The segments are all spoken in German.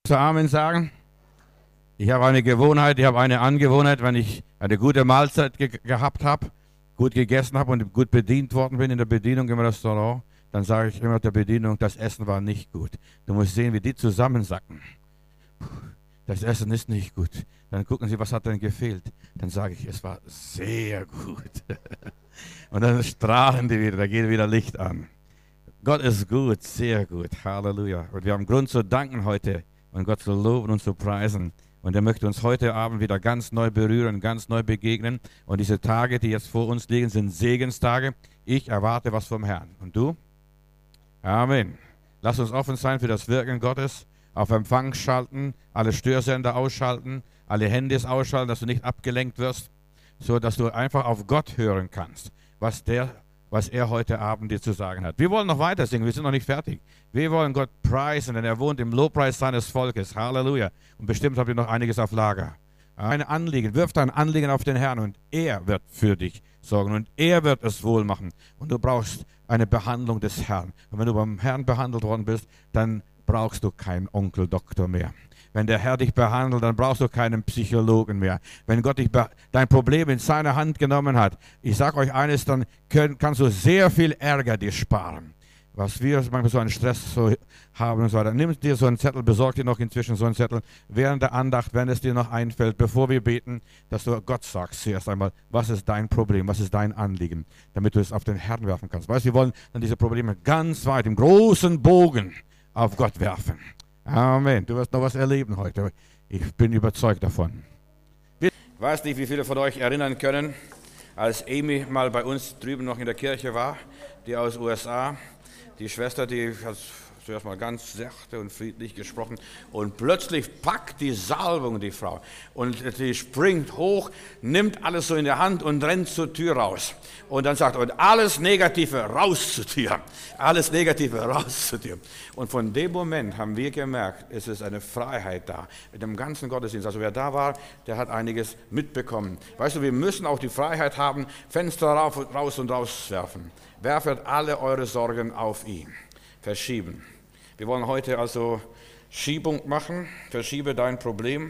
Zu Amen sagen. Ich habe eine Angewohnheit, wenn ich eine gute Mahlzeit gehabt habe, gut gegessen habe und gut bedient worden bin in der Bedienung im Restaurant, dann sage ich immer der Bedienung, das Essen war nicht gut. Du musst sehen, wie die zusammensacken. Das Essen ist nicht gut. Dann gucken sie, was hat denn gefehlt? Dann sage ich, es war sehr gut. Und dann strahlen die wieder, da geht wieder Licht an. Gott ist gut, sehr gut. Halleluja. Und wir haben Grund zu danken heute und Gott zu loben und zu preisen. Und er möchte uns heute Abend wieder ganz neu berühren, ganz neu begegnen. Und diese Tage, die jetzt vor uns liegen, sind Segenstage. Ich erwarte was vom Herrn. Und du? Amen. Lass uns offen sein für das Wirken Gottes. Auf Empfang schalten, alle Störsender ausschalten, alle Handys ausschalten, dass du nicht abgelenkt wirst, so dass du einfach auf Gott hören kannst, was er heute Abend dir zu sagen hat. Wir wollen noch weiter singen, wir sind noch nicht fertig. Wir wollen Gott preisen, denn er wohnt im Lobpreis seines Volkes. Halleluja. Und bestimmt habt ihr noch einiges auf Lager. Ein Anliegen, wirf dein Anliegen auf den Herrn und er wird für dich sorgen und er wird es wohl machen. Und du brauchst eine Behandlung des Herrn. Und wenn du beim Herrn behandelt worden bist, dann brauchst du keinen Onkel-Doktor mehr. Wenn der Herr dich behandelt, dann brauchst du keinen Psychologen mehr. Wenn Gott dein Problem in seine Hand genommen hat, ich sage euch eines, dann kannst du sehr viel Ärger dir sparen. Was wir manchmal so einen Stress so haben und so weiter. Nimm dir so einen Zettel, besorg dir noch inzwischen so einen Zettel, während der Andacht, wenn es dir noch einfällt, bevor wir beten, dass du Gott sagst zuerst einmal, was ist dein Problem, was ist dein Anliegen, damit du es auf den Herrn werfen kannst. Weißt du, wir wollen dann diese Probleme ganz weit, im großen Bogen auf Gott werfen. Amen. Du wirst noch was erleben heute. Ich bin überzeugt davon. Ich weiß nicht, wie viele von euch erinnern können, als Amy mal bei uns drüben noch in der Kirche war, die aus USA, die Schwester, die hat zuerst mal ganz sachte und friedlich gesprochen und plötzlich packt die Salbung die Frau und die springt hoch, nimmt alles so in der Hand und rennt zur Tür raus und dann sagt, und alles Negative raus zur Tür, alles Negative raus zur Tür. Und von dem Moment haben wir gemerkt, es ist eine Freiheit da, mit dem ganzen Gottesdienst. Also wer da war, der hat einiges mitbekommen. Weißt du, wir müssen auch die Freiheit haben, Fenster raus und rauswerfen. Werfet alle eure Sorgen auf ihn. Verschieben. Wir wollen heute also Schiebung machen, verschiebe dein Problem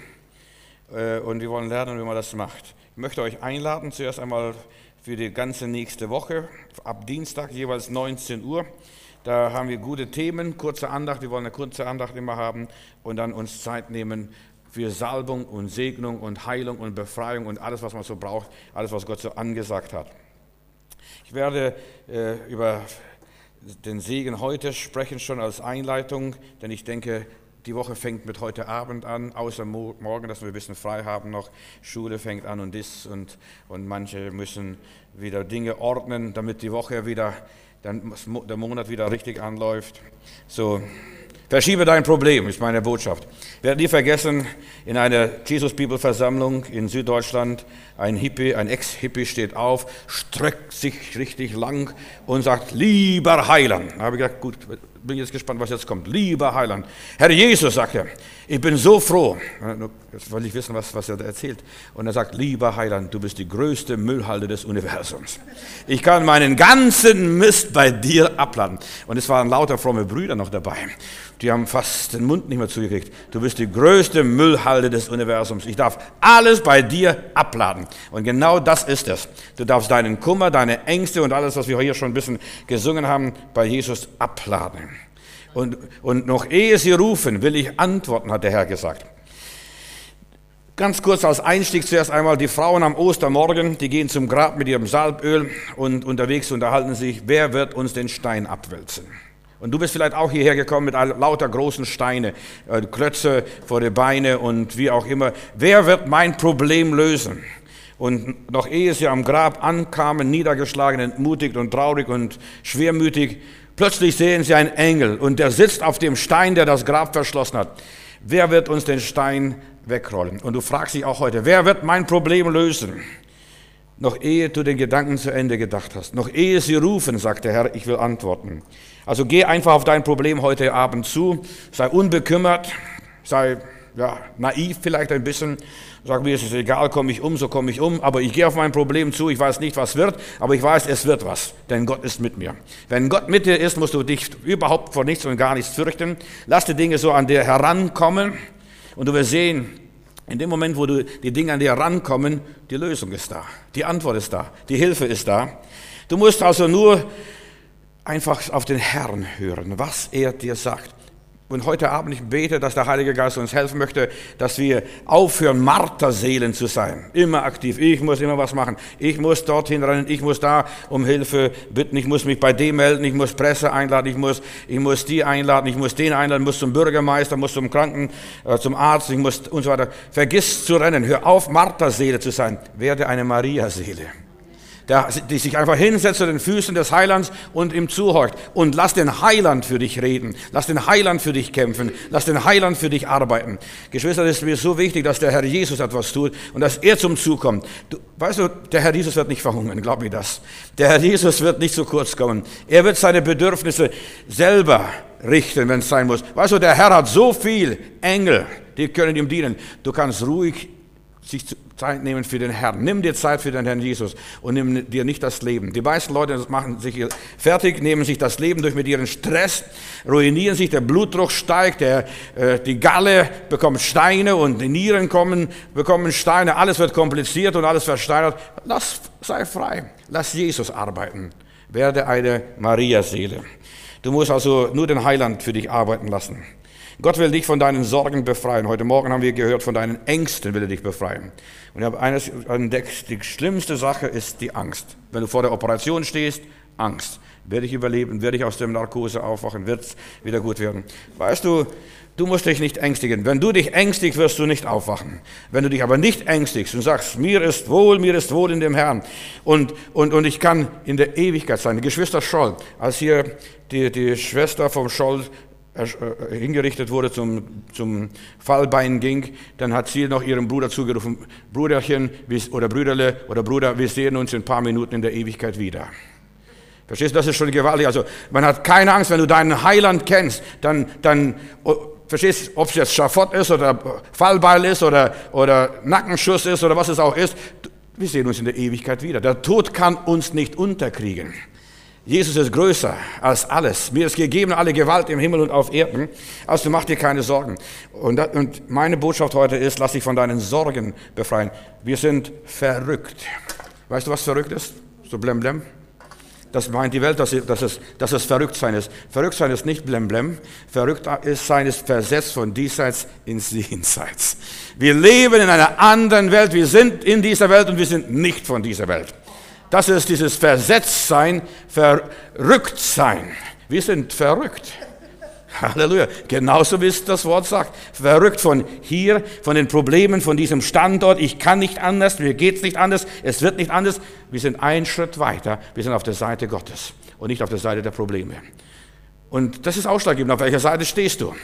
und wir wollen lernen, wie man das macht. Ich möchte euch einladen, zuerst einmal für die ganze nächste Woche, ab Dienstag jeweils 19 Uhr. Da haben wir gute Themen, kurze Andacht, wir wollen eine kurze Andacht immer haben und dann uns Zeit nehmen für Salbung und Segnung und Heilung und Befreiung und alles, was man so braucht, alles, was Gott so angesagt hat. Ich werde über den Segen heute sprechen schon als Einleitung, denn ich denke, die Woche fängt mit heute Abend an, außer morgen, dass wir ein bisschen frei haben noch. Schule fängt an und und manche müssen wieder Dinge ordnen, damit die Woche wieder, dann der Monat wieder richtig anläuft. So, verschiebe dein Problem, ist meine Botschaft. Ich werde nie vergessen, in einer Jesus-People-Versammlung in Süddeutschland, ein Ex-Hippie steht auf, streckt sich richtig lang und sagt, lieber Heiland. Da habe ich gedacht, gut, bin jetzt gespannt, was jetzt kommt. Lieber Heiland. Herr Jesus, sagt er, ich bin so froh. Jetzt wollte ich wissen, was er da erzählt. Und er sagt, lieber Heiland, du bist die größte Müllhalde des Universums. Ich kann meinen ganzen Mist bei dir abladen. Und es waren lauter fromme Brüder noch dabei. Die haben fast den Mund nicht mehr zugekriegt. Du bist die größte Müllhalde des Universums. Ich darf alles bei dir abladen. Und genau das ist es. Du darfst deinen Kummer, deine Ängste und alles, was wir hier schon ein bisschen gesungen haben, bei Jesus abladen. Und noch ehe sie rufen, will ich antworten, hat der Herr gesagt. Ganz kurz als Einstieg zuerst einmal, die Frauen am Ostermorgen, die gehen zum Grab mit ihrem Salböl und unterwegs unterhalten sich, wer wird uns den Stein abwälzen? Und du bist vielleicht auch hierher gekommen mit lauter großen Steine, Klötze vor die Beine und wie auch immer. Wer wird mein Problem lösen? Und noch ehe sie am Grab ankamen, niedergeschlagen, entmutigt und traurig und schwermütig, plötzlich sehen sie einen Engel und der sitzt auf dem Stein, der das Grab verschlossen hat. Wer wird uns den Stein wegrollen? Und du fragst dich auch heute, wer wird mein Problem lösen? Noch ehe du den Gedanken zu Ende gedacht hast, noch ehe sie rufen, sagt der Herr, ich will antworten. Also geh einfach auf dein Problem heute Abend zu, sei unbekümmert, sei ja, naiv vielleicht ein bisschen, sage, mir ist es egal, komme ich um, so komme ich um, aber ich gehe auf mein Problem zu, ich weiß nicht, was wird, aber ich weiß, es wird was, denn Gott ist mit mir. Wenn Gott mit dir ist, musst du dich überhaupt vor nichts und gar nichts fürchten. Lass die Dinge so an dir herankommen und du wirst sehen, in dem Moment, wo die Dinge an dir herankommen, die Lösung ist da, die Antwort ist da, die Hilfe ist da. Du musst also nur einfach auf den Herrn hören, was er dir sagt. Und heute Abend, ich bete, dass der Heilige Geist uns helfen möchte, dass wir aufhören, Marterseelen zu sein. Immer aktiv. Ich muss immer was machen. Ich muss dorthin rennen. Ich muss da um Hilfe bitten. Ich muss mich bei dem melden. Ich muss Presse einladen. Ich muss die einladen. Ich muss den einladen. Ich muss zum Bürgermeister, muss zum zum Arzt. Ich muss und so weiter. Vergiss zu rennen. Hör auf, Marterseele zu sein. Werde eine Maria-Seele, die sich einfach hinsetzt zu den Füßen des Heilands und ihm zuhorcht. Und lass den Heiland für dich reden. Lass den Heiland für dich kämpfen. Lass den Heiland für dich arbeiten. Geschwister, es ist mir so wichtig, dass der Herr Jesus etwas tut und dass er zum Zug kommt. Weißt du, der Herr Jesus wird nicht verhungern, glaub mir das. Der Herr Jesus wird nicht zu kurz kommen. Er wird seine Bedürfnisse selber richten, wenn es sein muss. Weißt du, der Herr hat so viel Engel, die können ihm dienen. Du kannst ruhig sich Zeit nehmen für den Herrn. Nimm dir Zeit für den Herrn Jesus und nimm dir nicht das Leben. Die meisten Leute machen sich fertig, nehmen sich das Leben durch mit ihrem Stress, ruinieren sich, der Blutdruck steigt, die Galle bekommt Steine und die Nieren bekommen Steine, alles wird kompliziert und alles versteinert. Sei frei, lass Jesus arbeiten. Werde eine Maria-Seele. Du musst also nur den Heiland für dich arbeiten lassen. Gott will dich von deinen Sorgen befreien. Heute Morgen haben wir gehört, von deinen Ängsten will er dich befreien. Und ich habe eines entdeckt, die schlimmste Sache ist die Angst. Wenn du vor der Operation stehst, Angst. Werde ich überleben? Werde ich aus der Narkose aufwachen? Wird es wieder gut werden? Weißt du, du musst dich nicht ängstigen. Wenn du dich ängstigst, wirst du nicht aufwachen. Wenn du dich aber nicht ängstigst und sagst, mir ist wohl in dem Herrn und ich kann in der Ewigkeit sein. Die Geschwister Scholl, als hier die Schwester vom Scholl hingerichtet wurde, zum Fallbein ging, dann hat sie noch ihrem Bruder zugerufen, Bruderchen oder Brüderle oder Bruder, wir sehen uns in ein paar Minuten in der Ewigkeit wieder. Verstehst du, das ist schon gewaltig. Also man hat keine Angst, wenn du deinen Heiland kennst, dann verstehst du, ob es jetzt Schafott ist oder Fallbeil ist oder Nackenschuss ist oder was es auch ist, wir sehen uns in der Ewigkeit wieder. Der Tod kann uns nicht unterkriegen. Jesus ist größer als alles. Mir ist gegeben alle Gewalt im Himmel und auf Erden. Also mach dir keine Sorgen. Und meine Botschaft heute ist, lass dich von deinen Sorgen befreien. Wir sind verrückt. Weißt du, was verrückt ist? So blem. Das meint die Welt, dass es Verrücktsein ist. Verrücktsein ist nicht blem. Verrücktsein ist versetzt von diesseits ins Jenseits. Wir leben in einer anderen Welt. Wir sind in dieser Welt und wir sind nicht von dieser Welt. Das ist dieses Versetztsein, Verrücktsein. Wir sind verrückt. Halleluja. Genauso wie es das Wort sagt. Verrückt von hier, von den Problemen, von diesem Standort. Ich kann nicht anders, mir geht's nicht anders, es wird nicht anders. Wir sind einen Schritt weiter. Wir sind auf der Seite Gottes und nicht auf der Seite der Probleme. Und das ist ausschlaggebend. Auf welcher Seite stehst du?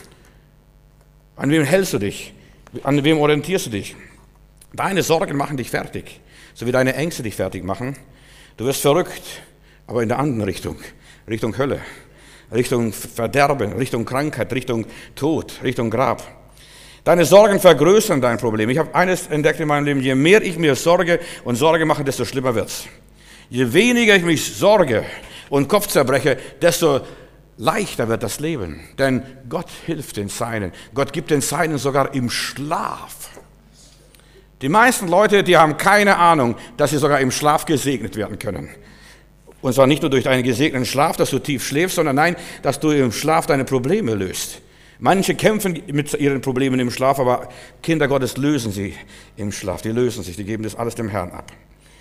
An wem hältst du dich? An wem orientierst du dich? Deine Sorgen machen dich fertig, so wie deine Ängste dich fertig machen. Du wirst verrückt, aber in der anderen Richtung. Richtung Hölle, Richtung Verderben, Richtung Krankheit, Richtung Tod, Richtung Grab. Deine Sorgen vergrößern dein Problem. Ich habe eines entdeckt in meinem Leben, je mehr ich mir Sorge mache, desto schlimmer wird's. Je weniger ich mich sorge und Kopf zerbreche, desto leichter wird das Leben. Denn Gott hilft den Seinen. Gott gibt den Seinen sogar im Schlaf. Die meisten Leute, die haben keine Ahnung, dass sie sogar im Schlaf gesegnet werden können. Und zwar nicht nur durch einen gesegneten Schlaf, dass du tief schläfst, sondern nein, dass du im Schlaf deine Probleme löst. Manche kämpfen mit ihren Problemen im Schlaf, aber Kinder Gottes lösen sie im Schlaf. Die lösen sich, die geben das alles dem Herrn ab.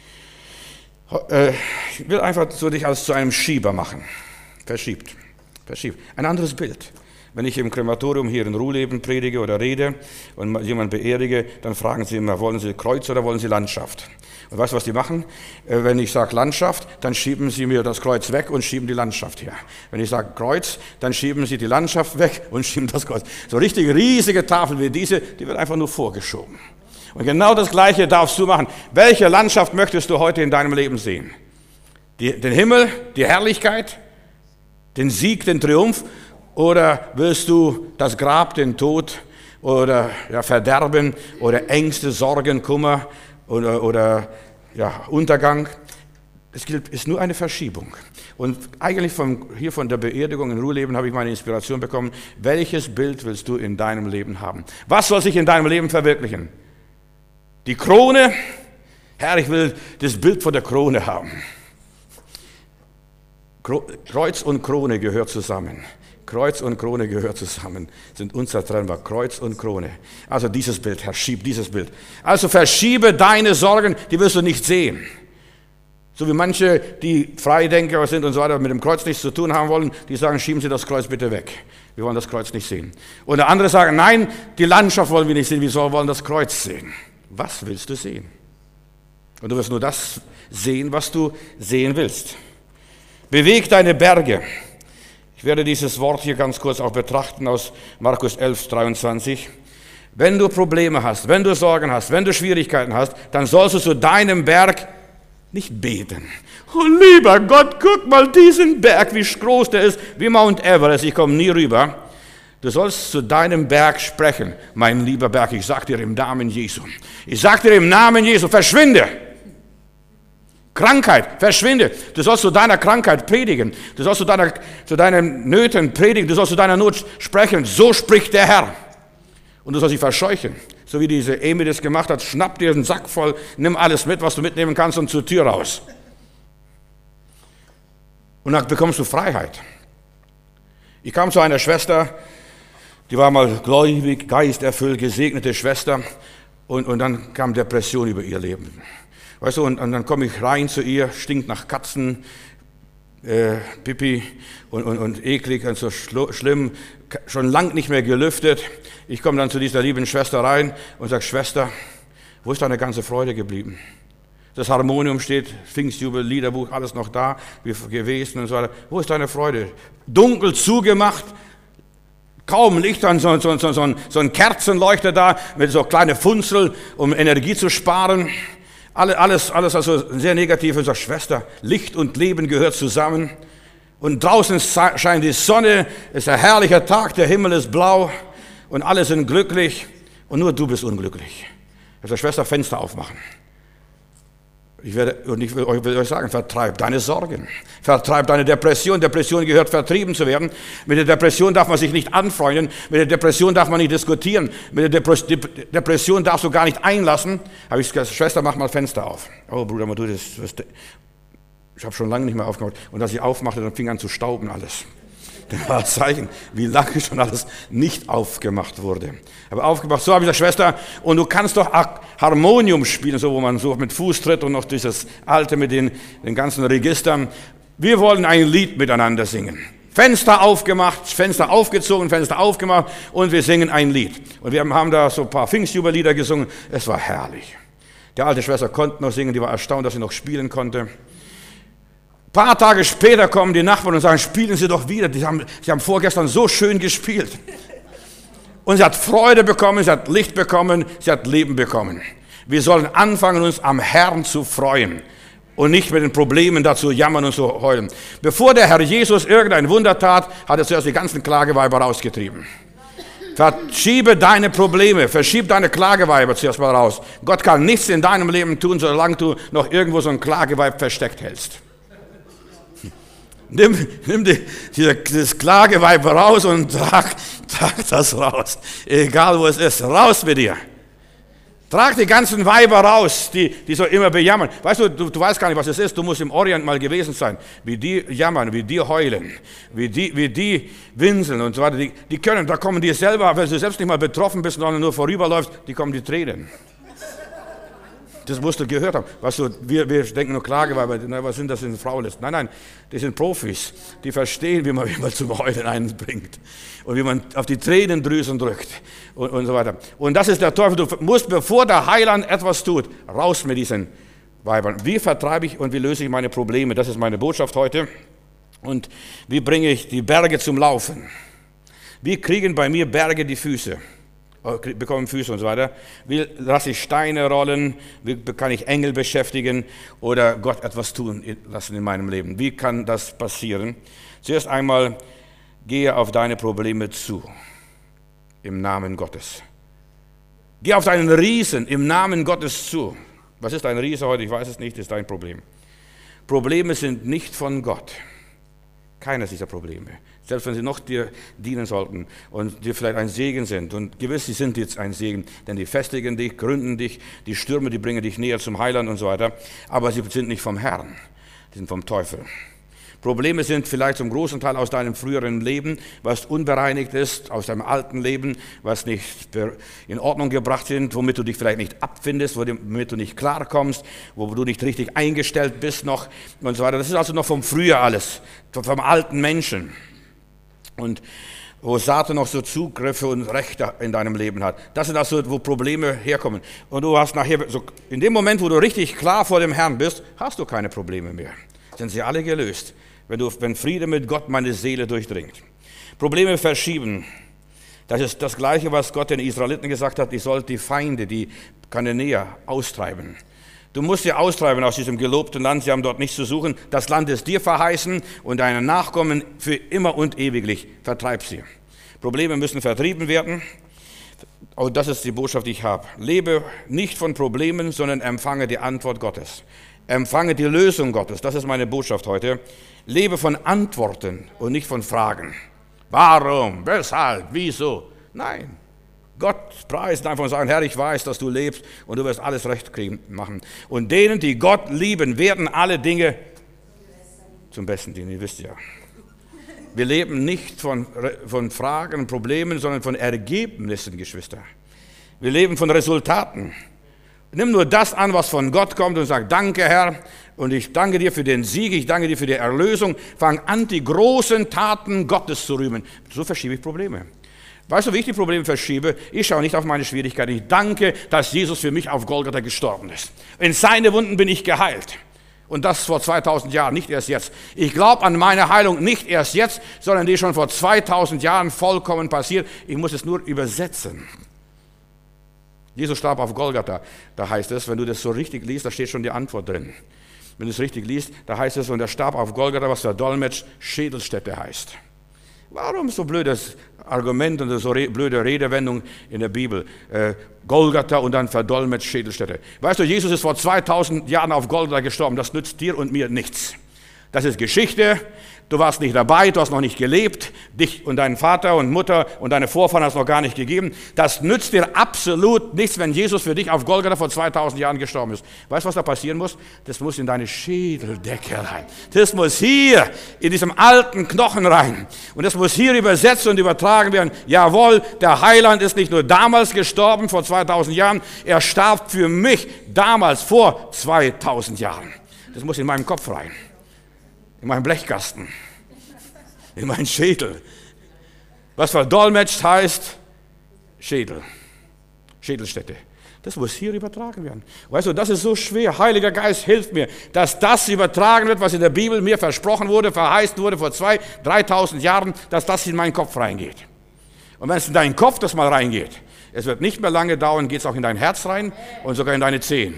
Ich will einfach so dich als zu einem Schieber machen. Verschiebt. Ein anderes Bild. Wenn ich im Krematorium hier in Ruhleben predige oder rede und jemanden beerdige, dann fragen sie immer, wollen Sie Kreuz oder wollen Sie Landschaft? Und weißt du, was die machen? Wenn ich sage Landschaft, dann schieben sie mir das Kreuz weg und schieben die Landschaft her. Wenn ich sage Kreuz, dann schieben sie die Landschaft weg und schieben das Kreuz. So richtig riesige Tafel wie diese, die wird einfach nur vorgeschoben. Und genau das Gleiche darfst du machen. Welche Landschaft möchtest du heute in deinem Leben sehen? Den Himmel, die Herrlichkeit, den Sieg, den Triumph? Oder willst du das Grab, den Tod oder ja, Verderben oder Ängste, Sorgen, Kummer oder ja, Untergang. Es ist nur eine Verschiebung. Und eigentlich hier von der Beerdigung in Ruheleben habe ich meine Inspiration bekommen. Welches Bild willst du in deinem Leben haben? Was soll sich in deinem Leben verwirklichen? Die Krone? Herr, ich will das Bild von der Krone haben. Kreuz und Krone gehört zusammen. Kreuz und Krone gehört zusammen, sind unzertrennbar. Kreuz und Krone. Also dieses Bild, Herr, schieb dieses Bild. Also verschiebe deine Sorgen, die wirst du nicht sehen. So wie manche, die Freidenker sind und so weiter, mit dem Kreuz nichts zu tun haben wollen, die sagen, schieben Sie das Kreuz bitte weg. Wir wollen das Kreuz nicht sehen. Und andere sagen, nein, die Landschaft wollen wir nicht sehen, wir wollen das Kreuz sehen. Was willst du sehen? Und du wirst nur das sehen, was du sehen willst. Beweg deine Berge. Ich werde dieses Wort hier ganz kurz auch betrachten aus Markus 11, 23. Wenn du Probleme hast, wenn du Sorgen hast, wenn du Schwierigkeiten hast, dann sollst du zu deinem Berg nicht beten. Oh lieber Gott, guck mal diesen Berg, wie groß der ist, wie Mount Everest, ich komme nie rüber. Du sollst zu deinem Berg sprechen, mein lieber Berg, ich sag dir im Namen Jesu. Ich sag dir im Namen Jesu, verschwinde. Krankheit, verschwinde. Du sollst zu deiner Krankheit predigen. Du sollst zu deinen Nöten predigen. Du sollst zu deiner Not sprechen. So spricht der Herr. Und du sollst sie verscheuchen. So wie diese Amy das gemacht hat. Schnapp dir einen Sack voll, nimm alles mit, was du mitnehmen kannst und zur Tür raus. Und dann bekommst du Freiheit. Ich kam zu einer Schwester, die war mal gläubig, geisterfüllt, gesegnete Schwester. Und dann kam Depression über ihr Leben. Weißt du, und dann komme ich rein zu ihr, stinkt nach Katzen, Pipi und eklig und so schlimm, schon lang nicht mehr gelüftet. Ich komme dann zu dieser lieben Schwester rein und sage, Schwester, wo ist deine ganze Freude geblieben? Das Harmonium steht, Pfingstjubel, Liederbuch, alles noch da, wie gewesen und so weiter. Wo ist deine Freude? Dunkel zugemacht, kaum Licht, so ein Kerzenleuchter da mit so kleine Funzel, um Energie zu sparen. Alles also sehr negativ. Und sagt, Schwester, Licht und Leben gehört zusammen. Und draußen scheint die Sonne, es ist ein herrlicher Tag, der Himmel ist blau und alle sind glücklich und nur du bist unglücklich. Ich sage, Schwester, Fenster aufmachen. Ich will euch sagen, vertreib deine Sorgen, vertreib deine Depression. Depression gehört vertrieben zu werden. Mit der Depression darf man sich nicht anfreunden, mit der Depression darf man nicht diskutieren, mit der Depression darfst du gar nicht einlassen. Habe ich gesagt, Schwester, mach mal Fenster auf. Oh Bruder, mal du das. Ich habe schon lange nicht mehr aufgemacht. Und als ich aufmachte, dann fing an zu stauben alles. Das war ein Zeichen, wie lange schon alles nicht aufgemacht wurde. Aber aufgemacht, so habe ich gesagt, Schwester, und du kannst doch Harmonium spielen, so wo man so mit Fuß tritt und noch dieses Alte mit den ganzen Registern. Wir wollen ein Lied miteinander singen. Fenster aufgemacht, Fenster aufgezogen, Fenster aufgemacht und wir singen ein Lied. Und wir haben da so ein paar Pfingstjubellieder gesungen. Es war herrlich. Die alte Schwester konnte noch singen, die war erstaunt, dass sie noch spielen konnte. Ein paar Tage später kommen die Nachbarn und sagen, spielen Sie doch wieder. Sie haben vorgestern so schön gespielt. Und sie hat Freude bekommen, sie hat Licht bekommen, sie hat Leben bekommen. Wir sollen anfangen, uns am Herrn zu freuen und nicht mit den Problemen dazu jammern und zu heulen. Bevor der Herr Jesus irgendein Wunder tat, hat er zuerst die ganzen Klageweiber rausgetrieben. Verschiebe deine Probleme, verschieb deine Klageweiber zuerst mal raus. Gott kann nichts in deinem Leben tun, solange du noch irgendwo so ein Klageweib versteckt hältst. Nimm dieses Klageweib raus und trag das raus. Egal wo es ist, raus mit dir. Trag die ganzen Weiber raus, die so immer bejammern. Weißt du weißt gar nicht, was es ist. Du musst im Orient mal gewesen sein. Wie die jammern, wie die heulen, wie die winseln und so weiter. Da kommen die selber, wenn du selbst nicht mal betroffen bist, sondern nur vorüberläufst, die kommen die Tränen. Das musst du gehört haben. Weißt du, wir denken nur Klageweiber, was sind das für Fraulisten? Nein, die sind Profis. Die verstehen, wie man zum Heulen einbringt. Und wie man auf die Tränendrüsen drückt und so weiter. Und das ist der Teufel. Du musst, bevor der Heiland etwas tut, raus mit diesen Weibern. Wie vertreibe ich und wie löse ich meine Probleme? Das ist meine Botschaft heute. Und wie bringe ich die Berge zum Laufen? Wie kriegen bei mir Berge die Füße? Bekommen Füße und so weiter. Wie lasse ich Steine rollen? Wie kann ich Engel beschäftigen oder Gott etwas tun lassen in meinem Leben? Wie kann das passieren? Zuerst einmal, gehe auf deine Probleme zu. Im Namen Gottes. Geh auf deinen Riesen im Namen Gottes zu. Was ist ein Riese heute? Ich weiß es nicht, das ist dein Problem. Probleme sind nicht von Gott. Keines dieser Probleme. Selbst wenn sie noch dir dienen sollten und dir vielleicht ein Segen sind. Und gewiss, sie sind jetzt ein Segen, denn die festigen dich, gründen dich, die Stürme, die bringen dich näher zum Heiland und so weiter. Aber sie sind nicht vom Herrn, sie sind vom Teufel. Probleme sind vielleicht zum großen Teil aus deinem früheren Leben, was unbereinigt ist, aus deinem alten Leben, was nicht in Ordnung gebracht sind, womit du dich vielleicht nicht abfindest, womit du nicht klarkommst, wo du nicht richtig eingestellt bist noch und so weiter. Das ist also noch vom Frühjahr alles, vom alten Menschen. Und wo Satan noch so Zugriffe und Rechte in deinem Leben hat. Das sind also, wo Probleme herkommen. Und du hast nachher, so in dem Moment, wo du richtig klar vor dem Herrn bist, hast du keine Probleme mehr. Sind sie alle gelöst, wenn Friede mit Gott meine Seele durchdringt. Probleme verschieben. Das ist das Gleiche, was Gott den Israeliten gesagt hat, ich soll die Feinde, die Kananäer, austreiben. Du musst sie austreiben aus diesem gelobten Land, sie haben dort nichts zu suchen. Das Land ist dir verheißen und deine Nachkommen für immer und ewiglich. Vertreib sie. Probleme müssen vertrieben werden. Und das ist die Botschaft, die ich habe. Lebe nicht von Problemen, sondern empfange die Antwort Gottes. Empfange die Lösung Gottes. Das ist meine Botschaft heute. Lebe von Antworten und nicht von Fragen. Warum? Weshalb? Wieso? Nein. Gott preist einfach und sagen, Herr, ich weiß, dass du lebst und du wirst alles recht machen. Und denen, die Gott lieben, werden alle Dinge zum Besten dienen. Ihr wisst ja. Wir leben nicht von Fragen und Problemen, sondern von Ergebnissen, Geschwister. Wir leben von Resultaten. Nimm nur das an, was von Gott kommt und sag, danke Herr und ich danke dir für den Sieg, ich danke dir für die Erlösung. Fang an, die großen Taten Gottes zu rühmen. So verschiebe ich Probleme. Weißt du, wie ich die Probleme verschiebe? Ich schaue nicht auf meine Schwierigkeiten. Ich danke, dass Jesus für mich auf Golgatha gestorben ist. In seine Wunden bin ich geheilt. Und das vor 2000 Jahren, nicht erst jetzt. Ich glaube an meine Heilung nicht erst jetzt, sondern die schon vor 2000 Jahren vollkommen passiert. Ich muss es nur übersetzen. Jesus starb auf Golgatha, da heißt es, wenn du das so richtig liest, da steht schon die Antwort drin. Wenn du es richtig liest, da heißt es, und er starb auf Golgatha, was verdolmetscht Schädelstätte heißt. Warum so blödes Argument und so blöde Redewendung in der Bibel? Golgatha und dann verdolmetscht Schädelstätte. Weißt du, Jesus ist vor 2000 Jahren auf Golgatha gestorben, das nützt dir und mir nichts. Das ist Geschichte. Du warst nicht dabei, du hast noch nicht gelebt, dich und deinen Vater und Mutter und deine Vorfahren hast noch gar nicht gegeben. Das nützt dir absolut nichts, wenn Jesus für dich auf Golgatha vor 2000 Jahren gestorben ist. Weißt du, was da passieren muss? Das muss in deine Schädeldecke rein. Das muss hier in diesem alten Knochen rein. Und das muss hier übersetzt und übertragen werden. Jawohl, der Heiland ist nicht nur damals gestorben, vor 2000 Jahren, er starb für mich damals, vor 2000 Jahren. Das muss in meinem Kopf rein. In meinem Blechkasten, in meinen Schädel. Was verdolmetscht heißt Schädel, Schädelstätte. Das muss hier übertragen werden. Weißt du, das ist so schwer. Heiliger Geist, hilf mir, dass das übertragen wird, was in der Bibel mir versprochen wurde, verheißen wurde vor 2.000, 3.000 Jahren, dass das in meinen Kopf reingeht. Und wenn es in deinen Kopf das mal reingeht, es wird nicht mehr lange dauern, geht es auch in dein Herz rein und sogar in deine Zehen.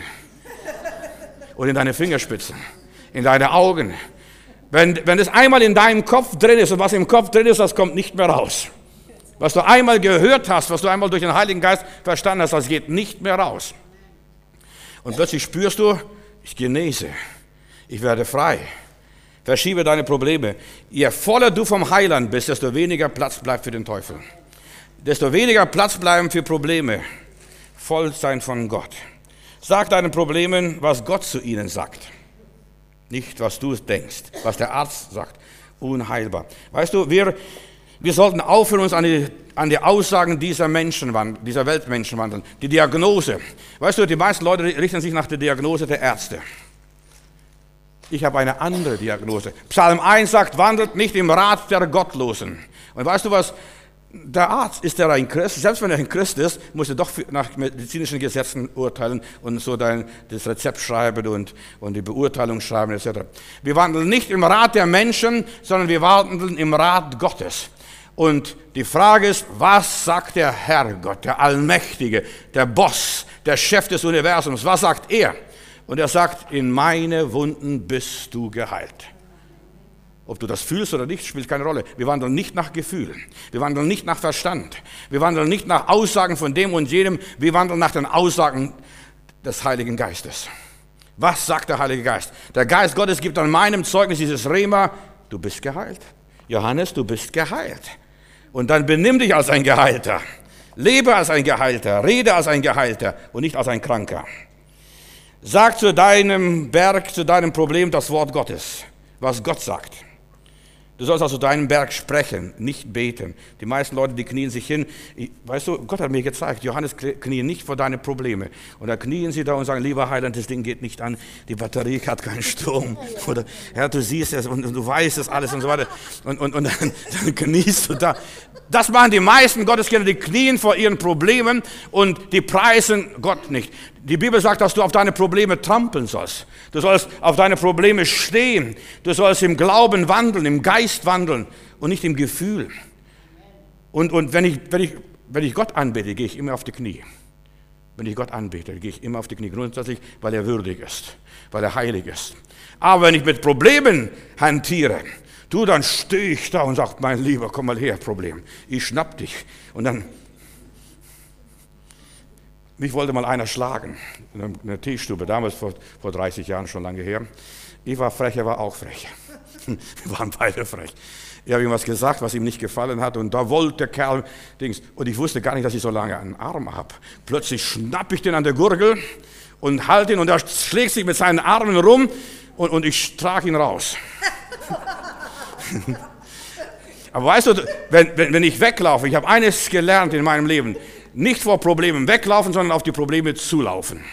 Und in deine Fingerspitzen, in deine Augen. Wenn es einmal in deinem Kopf drin ist und was im Kopf drin ist, das kommt nicht mehr raus. Was du einmal gehört hast, was du einmal durch den Heiligen Geist verstanden hast, das geht nicht mehr raus. Und plötzlich spürst du, ich genese, ich werde frei. Verschiebe deine Probleme. Je voller du vom Heiland bist, desto weniger Platz bleibt für den Teufel. Desto weniger Platz bleiben für Probleme. Voll sein von Gott. Sag deinen Problemen, was Gott zu ihnen sagt. Nicht, was du denkst, was der Arzt sagt. Unheilbar. Weißt du, wir sollten aufhören, uns an die Aussagen dieser Weltmenschen wandeln. Die Diagnose. Weißt du, die meisten Leute richten sich nach der Diagnose der Ärzte. Ich habe eine andere Diagnose. Psalm 1 sagt, wandelt nicht im Rat der Gottlosen. Und weißt du was? Der Arzt, ist er ein Christ? Selbst wenn er ein Christ ist, muss er doch nach medizinischen Gesetzen urteilen und so das Rezept schreiben und die Beurteilung schreiben etc. Wir wandeln nicht im Rat der Menschen, sondern wir wandeln im Rat Gottes. Und die Frage ist, was sagt der Herrgott, der Allmächtige, der Boss, der Chef des Universums, was sagt er? Und er sagt, in meine Wunden bist du geheilt. Ob du das fühlst oder nicht, spielt keine Rolle. Wir wandeln nicht nach Gefühl. Wir wandeln nicht nach Verstand. Wir wandeln nicht nach Aussagen von dem und jedem. Wir wandeln nach den Aussagen des Heiligen Geistes. Was sagt der Heilige Geist? Der Geist Gottes gibt an meinem Zeugnis dieses Rema, du bist geheilt. Johannes, du bist geheilt. Und dann benimm dich als ein Geheilter. Lebe als ein Geheilter. Rede als ein Geheilter und nicht als ein Kranker. Sag zu deinem Berg, zu deinem Problem das Wort Gottes, was Gott sagt. Du sollst also deinen Berg sprechen, nicht beten. Die meisten Leute, die knien sich hin. Weißt du, Gott hat mir gezeigt, Johannes kniet nicht vor deine Probleme. Und da knien sie da und sagen, lieber Heiland, das Ding geht nicht an, die Batterie hat keinen Strom. Oder, ja, du siehst es und du weißt es alles und so weiter. Und dann kniest du da. Das machen die meisten Gotteskinder, die knien vor ihren Problemen und die preisen Gott nicht. Die Bibel sagt, dass du auf deine Probleme trampeln sollst. Du sollst auf deine Probleme stehen. Du sollst im Glauben wandeln, im Geist wandeln und nicht im Gefühl. Und wenn ich Gott anbete, gehe ich immer auf die Knie. Wenn ich Gott anbete, gehe ich immer auf die Knie. Grundsätzlich, weil er würdig ist, weil er heilig ist. Aber wenn ich mit Problemen hantiere, dann stehe ich da und sage, mein Lieber, komm mal her, Problem. Ich schnapp dich. Und dann... Mich wollte mal einer schlagen, in einer Teestube, damals vor 30 Jahren, schon lange her. Ich war frech, er war auch frech. Wir waren beide frech. Ich habe ihm was gesagt, was ihm nicht gefallen hat und da wollte der Kerl Dings. Und ich wusste gar nicht, dass ich so lange einen Arm habe. Plötzlich schnappe ich den an der Gurgel und halte ihn und er schlägt sich mit seinen Armen rum und ich trage ihn raus. Aber weißt du, wenn ich weglaufe, ich habe eines gelernt in meinem Leben, nicht vor Problemen weglaufen, sondern auf die Probleme zulaufen.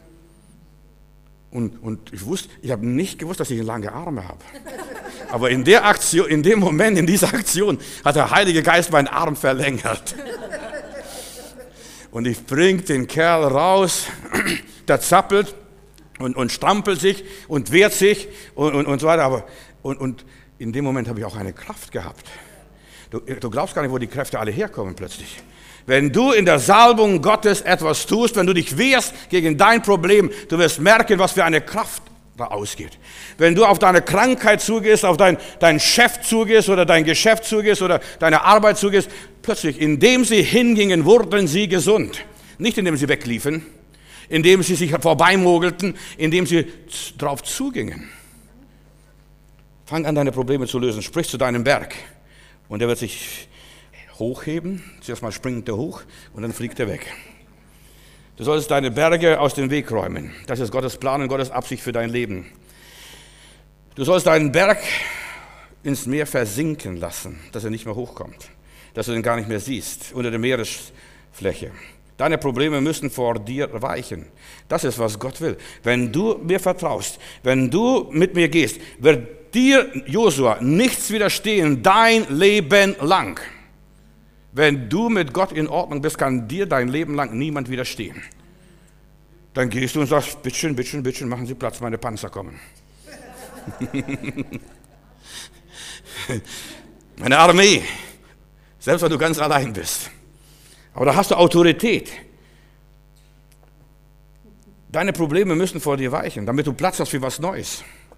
Und ich habe nicht gewusst, dass ich lange Arme habe. Aber in der Aktion, in dem Moment, in dieser Aktion, hat der Heilige Geist meinen Arm verlängert. Und ich bringe den Kerl raus, der zappelt und strampelt sich und wehrt sich und so weiter. Aber in dem Moment habe ich auch eine Kraft gehabt. Du glaubst gar nicht, wo die Kräfte alle herkommen plötzlich. Wenn du in der Salbung Gottes etwas tust, wenn du dich wehrst gegen dein Problem, du wirst merken, was für eine Kraft da ausgeht. Wenn du auf deine Krankheit zugehst, auf deinen Chef zugehst oder dein Geschäft zugehst oder deine Arbeit zugehst, plötzlich, indem sie hingingen, wurden sie gesund. Nicht indem sie wegliefen, indem sie sich vorbeimogelten, indem sie drauf zugingen. Fang an, deine Probleme zu lösen. Sprich zu deinem Berg und er wird sich hochheben. Zuerst mal springt er hoch und dann fliegt er weg. Du solltest deine Berge aus dem Weg räumen. Das ist Gottes Plan und Gottes Absicht für dein Leben. Du sollst deinen Berg ins Meer versinken lassen, dass er nicht mehr hochkommt, dass du ihn gar nicht mehr siehst, unter der Meeresfläche. Deine Probleme müssen vor dir weichen. Das ist, was Gott will. Wenn du mir vertraust, wenn du mit mir gehst, wird dir, Josua, nichts widerstehen, dein Leben lang. Wenn du mit Gott in Ordnung bist, kann dir dein Leben lang niemand widerstehen. Dann gehst du und sagst, bitteschön, bitteschön, bitteschön, machen Sie Platz, meine Panzer kommen. Eine Armee, selbst wenn du ganz allein bist. Aber da hast du Autorität. Deine Probleme müssen vor dir weichen, damit du Platz hast für was Neues.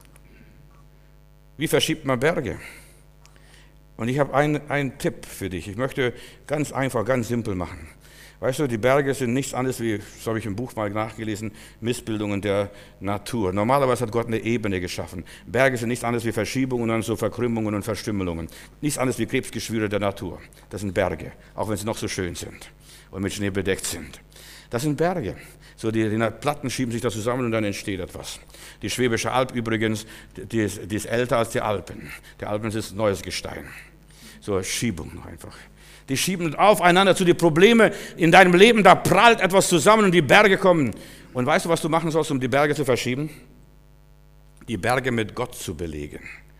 Wie verschiebt man Berge? Und ich habe einen Tipp für dich. Ich möchte ganz einfach, ganz simpel machen. Weißt du, die Berge sind nichts anderes wie, das habe ich im Buch mal nachgelesen, Missbildungen der Natur. Normalerweise hat Gott eine Ebene geschaffen. Berge sind nichts anderes wie Verschiebungen und so Verkrümmungen und Verstümmelungen. Nichts anderes wie Krebsgeschwüre der Natur. Das sind Berge, auch wenn sie noch so schön sind und mit Schnee bedeckt sind. Das sind Berge. So die Platten schieben sich da zusammen und dann entsteht etwas. Die Schwäbische Alb übrigens, die ist älter als die Alpen. Die Alpen ist neues Gestein. So Schiebung einfach. Die schieben aufeinander zu, die Probleme in deinem Leben, da prallt etwas zusammen und die Berge kommen. Und weißt du, was du machen sollst, um die Berge zu verschieben? Die Berge mit Gott zu belegen.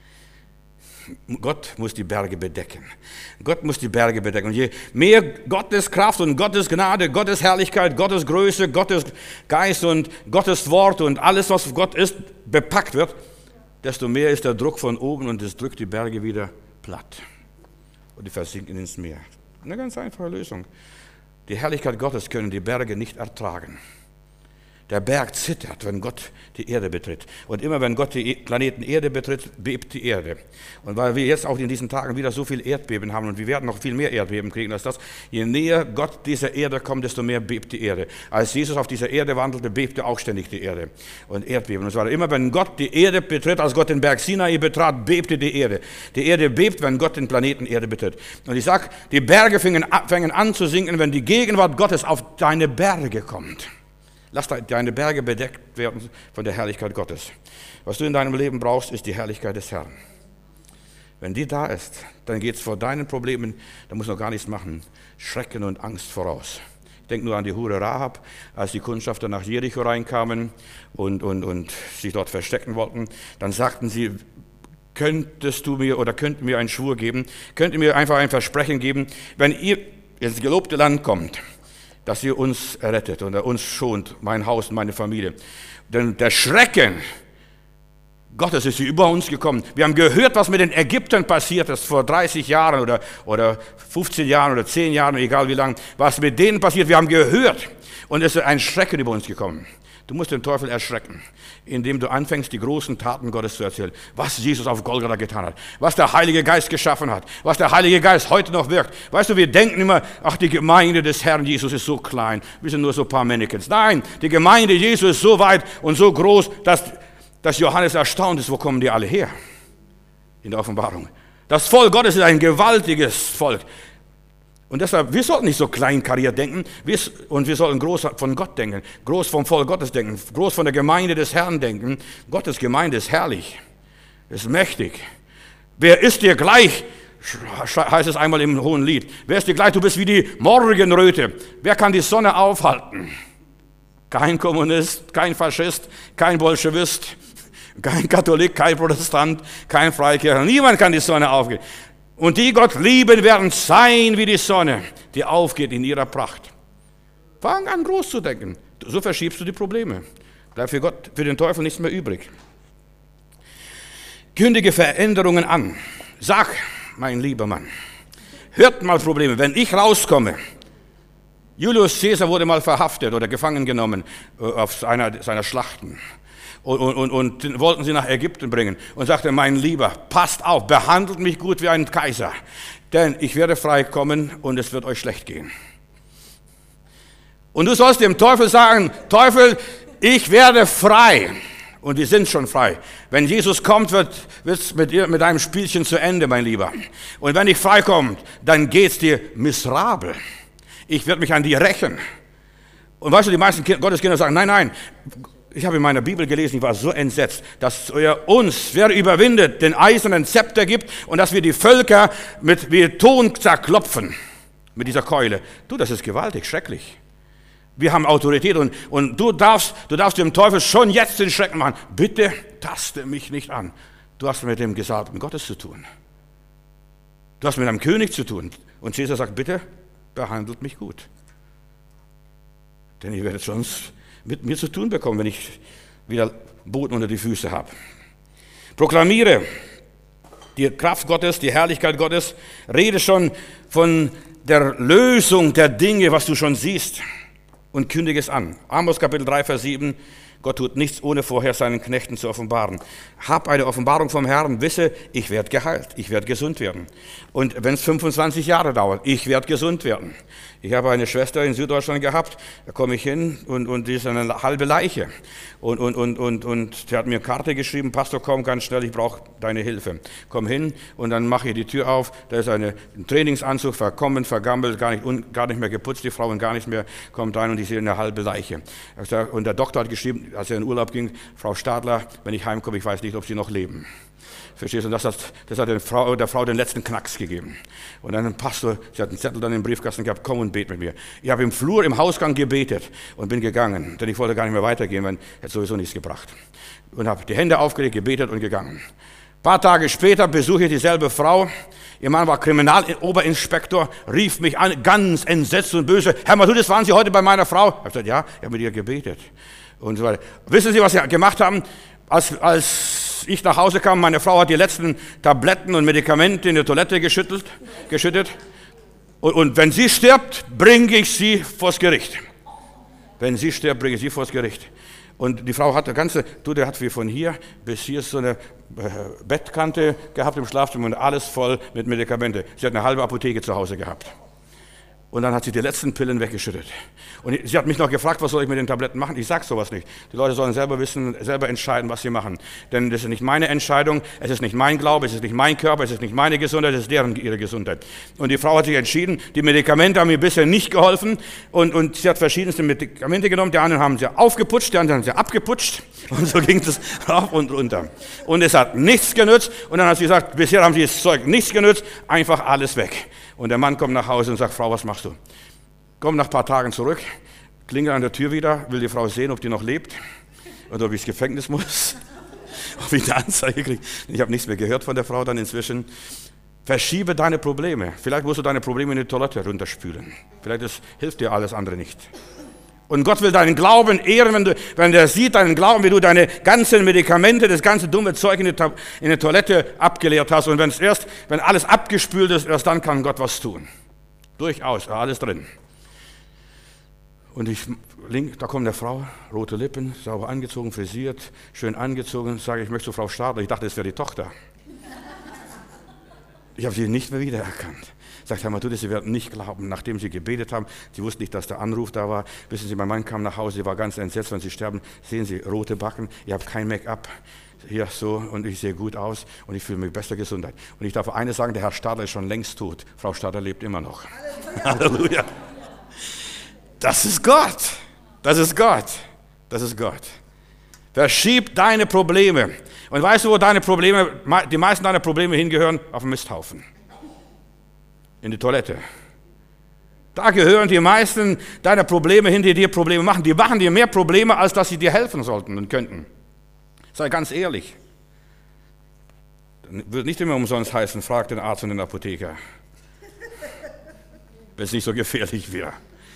Gott muss die Berge bedecken. Gott muss die Berge bedecken. Und je mehr Gottes Kraft und Gottes Gnade, Gottes Herrlichkeit, Gottes Größe, Gottes Geist und Gottes Wort und alles, was Gott ist, bepackt wird, desto mehr ist der Druck von oben und es drückt die Berge wieder platt. Und die versinken ins Meer. Eine ganz einfache Lösung. Die Herrlichkeit Gottes können die Berge nicht ertragen. Der Berg zittert, wenn Gott die Erde betritt. Und immer wenn Gott die Planeten Erde betritt, bebt die Erde. Und weil wir jetzt auch in diesen Tagen wieder so viel Erdbeben haben und wir werden noch viel mehr Erdbeben kriegen als das, je näher Gott dieser Erde kommt, desto mehr bebt die Erde. Als Jesus auf dieser Erde wandelte, bebte auch ständig die Erde und Erdbeben. Und zwar immer wenn Gott die Erde betritt, als Gott den Berg Sinai betrat, bebte die Erde. Die Erde bebt, wenn Gott den Planeten Erde betritt. Und ich sage, die Berge fängen an zu sinken, wenn die Gegenwart Gottes auf deine Berge kommt. Lass deine Berge bedeckt werden von der Herrlichkeit Gottes. Was du in deinem Leben brauchst, ist die Herrlichkeit des Herrn. Wenn die da ist, dann geht es vor deinen Problemen, da musst du noch gar nichts machen, Schrecken und Angst voraus. Ich denke nur an die Hure Rahab, als die Kundschafter nach Jericho reinkamen und sich dort verstecken wollten. Dann sagten sie, könntest du mir oder könnt mir einen Schwur geben, könnt ihr mir einfach ein Versprechen geben, wenn ihr ins gelobte Land kommt, dass ihr uns errettet und uns schont, mein Haus und meine Familie. Denn der Schrecken Gottes ist über uns gekommen. Wir haben gehört, was mit den Ägyptern passiert ist vor 30 Jahren oder 15 Jahren oder 10 Jahren, egal wie lang, was mit denen passiert. Wir haben gehört und es ist ein Schrecken über uns gekommen. Du musst den Teufel erschrecken, indem du anfängst, die großen Taten Gottes zu erzählen. Was Jesus auf Golgatha getan hat, was der Heilige Geist geschaffen hat, was der Heilige Geist heute noch wirkt. Weißt du, wir denken immer, ach, die Gemeinde des Herrn Jesus ist so klein, wir sind nur so ein paar Mannequins. Nein, die Gemeinde Jesu ist so weit und so groß, dass Johannes erstaunt ist, wo kommen die alle her? In der Offenbarung. Das Volk Gottes ist ein gewaltiges Volk. Und deshalb, wir sollten nicht so kleinkariert denken, und wir sollten groß von Gott denken, groß vom Volk Gottes denken, groß von der Gemeinde des Herrn denken. Gottes Gemeinde ist herrlich, ist mächtig. Wer ist dir gleich, heißt es einmal im Hohen Lied. Wer ist dir gleich, du bist wie die Morgenröte. Wer kann die Sonne aufhalten? Kein Kommunist, kein Faschist, kein Bolschewist, kein Katholik, kein Protestant, kein Freikirchler. Niemand kann die Sonne aufgehen. Und die Gott lieben, werden sein wie die Sonne, die aufgeht in ihrer Pracht. Fang an, groß zu denken. So verschiebst du die Probleme. Bleibt für den Teufel nichts mehr übrig. Kündige Veränderungen an. Sag, mein lieber Mann, hört mal Probleme. Wenn ich rauskomme, Julius Caesar wurde mal verhaftet oder gefangen genommen auf einer seiner Schlachten. Und wollten sie nach Ägypten bringen und sagte, mein Lieber, passt auf, behandelt mich gut wie ein Kaiser, denn ich werde frei kommen und es wird euch schlecht gehen. Und du sollst dem Teufel sagen, Teufel, ich werde frei. Und wir sind schon frei. Wenn Jesus kommt, wird es mit deinem Spielchen zu Ende, mein Lieber. Und wenn ich frei komme, dann geht's dir miserabel. Ich werde mich an dir rächen. Und weißt du, die meisten Gotteskinder sagen, nein, ich habe in meiner Bibel gelesen, ich war so entsetzt, dass er uns, wer überwindet, den eisernen Zepter gibt und dass wir die Völker wie Ton zerklopfen mit dieser Keule. Du, das ist gewaltig, schrecklich. Wir haben Autorität und du darfst dem Teufel schon jetzt den Schrecken machen. Bitte taste mich nicht an. Du hast mit dem Gesalbten Gottes zu tun. Du hast mit einem König zu tun. Und Jesus sagt, bitte behandelt mich gut. Denn ihr werdet sonst mit mir zu tun bekommen, wenn ich wieder Boden unter die Füße habe. Proklamiere die Kraft Gottes, die Herrlichkeit Gottes. Rede schon von der Lösung der Dinge, was du schon siehst. Und kündige es an. Amos Kapitel 3, Vers 7. Gott tut nichts, ohne vorher seinen Knechten zu offenbaren. Hab eine Offenbarung vom Herrn, wisse, ich werde geheilt, ich werde gesund werden. Und wenn es 25 Jahre dauert, ich werde gesund werden. Ich habe eine Schwester in Süddeutschland gehabt, da komme ich hin und die ist eine halbe Leiche. Und sie hat mir eine Karte geschrieben, Pastor, komm ganz schnell, ich brauche deine Hilfe. Komm hin und dann mache ich die Tür auf, da ist ein Trainingsanzug, verkommen, vergammelt, gar nicht mehr geputzt, die Frau und gar nicht mehr, kommt rein und ich sehe eine halbe Leiche. Und der Doktor hat geschrieben, als er in Urlaub ging, Frau Stadler, wenn ich heimkomme, ich weiß nicht, ob Sie noch leben. Verstehst du? Und das hat der Frau den letzten Knacks gegeben. Und dann ein Pastor, sie hat einen Zettel dann im Briefkasten gehabt, komm und bet mit mir. Ich habe im Flur, im Hausgang gebetet und bin gegangen, denn ich wollte gar nicht mehr weitergehen, weil hätte sowieso nichts gebracht. Und habe die Hände aufgelegt, gebetet und gegangen. Ein paar Tage später besuche ich dieselbe Frau. Ihr Mann war Kriminaloberinspektor, rief mich an, ganz entsetzt und böse. Herr Matthäus, waren Sie heute bei meiner Frau? Ich habe gesagt, ja, ich habe mit ihr gebetet. Und so weiter. Wissen Sie, was Sie gemacht haben? Als ich nach Hause kam, meine Frau hat die letzten Tabletten und Medikamente in die Toilette geschüttet. Und wenn sie stirbt, bringe ich sie vors Gericht. Wenn sie stirbt, bringe ich sie vors Gericht. Und die Frau hat der hat wie von hier bis hier so eine Bettkante gehabt im Schlafzimmer und alles voll mit Medikamente. Sie hat eine halbe Apotheke zu Hause gehabt. Und dann hat sie die letzten Pillen weggeschüttet. Und sie hat mich noch gefragt, was soll ich mit den Tabletten machen? Ich sage sowas nicht. Die Leute sollen selber wissen, selber entscheiden, was sie machen. Denn das ist nicht meine Entscheidung, es ist nicht mein Glaube, es ist nicht mein Körper, es ist nicht meine Gesundheit, es ist ihre Gesundheit. Und die Frau hat sich entschieden, die Medikamente haben mir bisher nicht geholfen. Und sie hat verschiedenste Medikamente genommen. Die anderen haben sie aufgeputscht, die anderen haben sie abgeputscht. Und so ging es rauf und runter. Und es hat nichts genützt. Und dann hat sie gesagt, bisher haben sie das Zeug nichts genützt, einfach alles weg. Und der Mann kommt nach Hause und sagt, Frau, was machst du? Kommt nach ein paar Tagen zurück, klingelt an der Tür wieder, will die Frau sehen, ob die noch lebt oder ob ich ins Gefängnis muss, ob ich eine Anzeige kriege. Ich habe nichts mehr gehört von der Frau dann inzwischen. Verschiebe deine Probleme. Vielleicht musst du deine Probleme in die Toilette runterspülen. Vielleicht hilft dir alles andere nicht. Und Gott will deinen Glauben ehren, wenn der sieht, deinen Glauben, wie du deine ganzen Medikamente, das ganze dumme Zeug in die Toilette abgeleert hast. Und wenn alles abgespült ist, erst dann kann Gott was tun. Durchaus, alles drin. Und da kommt eine Frau, rote Lippen, sauber angezogen, frisiert, schön angezogen, sage ich möchte zu Frau Stadler. Ich dachte, das wäre die Tochter. Ich habe sie nicht mehr wiedererkannt. Sagt, Herr Matthäus, Sie werden nicht glauben, nachdem Sie gebetet haben, Sie wussten nicht, dass der Anruf da war. Wissen Sie, mein Mann kam nach Hause, war ganz entsetzt, wenn Sie sterben, sehen Sie rote Backen, ihr habt kein Make-up, hier so, und ich sehe gut aus und ich fühle mich bester Gesundheit. Und ich darf eines sagen, der Herr Stadler ist schon längst tot, Frau Stadler lebt immer noch. Halleluja. Das ist Gott, das ist Gott, das ist Gott. Verschieb deine Probleme. Und weißt du, wo die meisten deiner Probleme hingehören? Auf den Misthaufen. In die Toilette. Da gehören die meisten deiner Probleme hin, die dir Probleme machen. Die machen dir mehr Probleme, als dass sie dir helfen sollten und könnten. Sei ganz ehrlich. Dann wird nicht immer umsonst heißen, frag den Arzt und den Apotheker. Wenn es nicht so gefährlich wäre.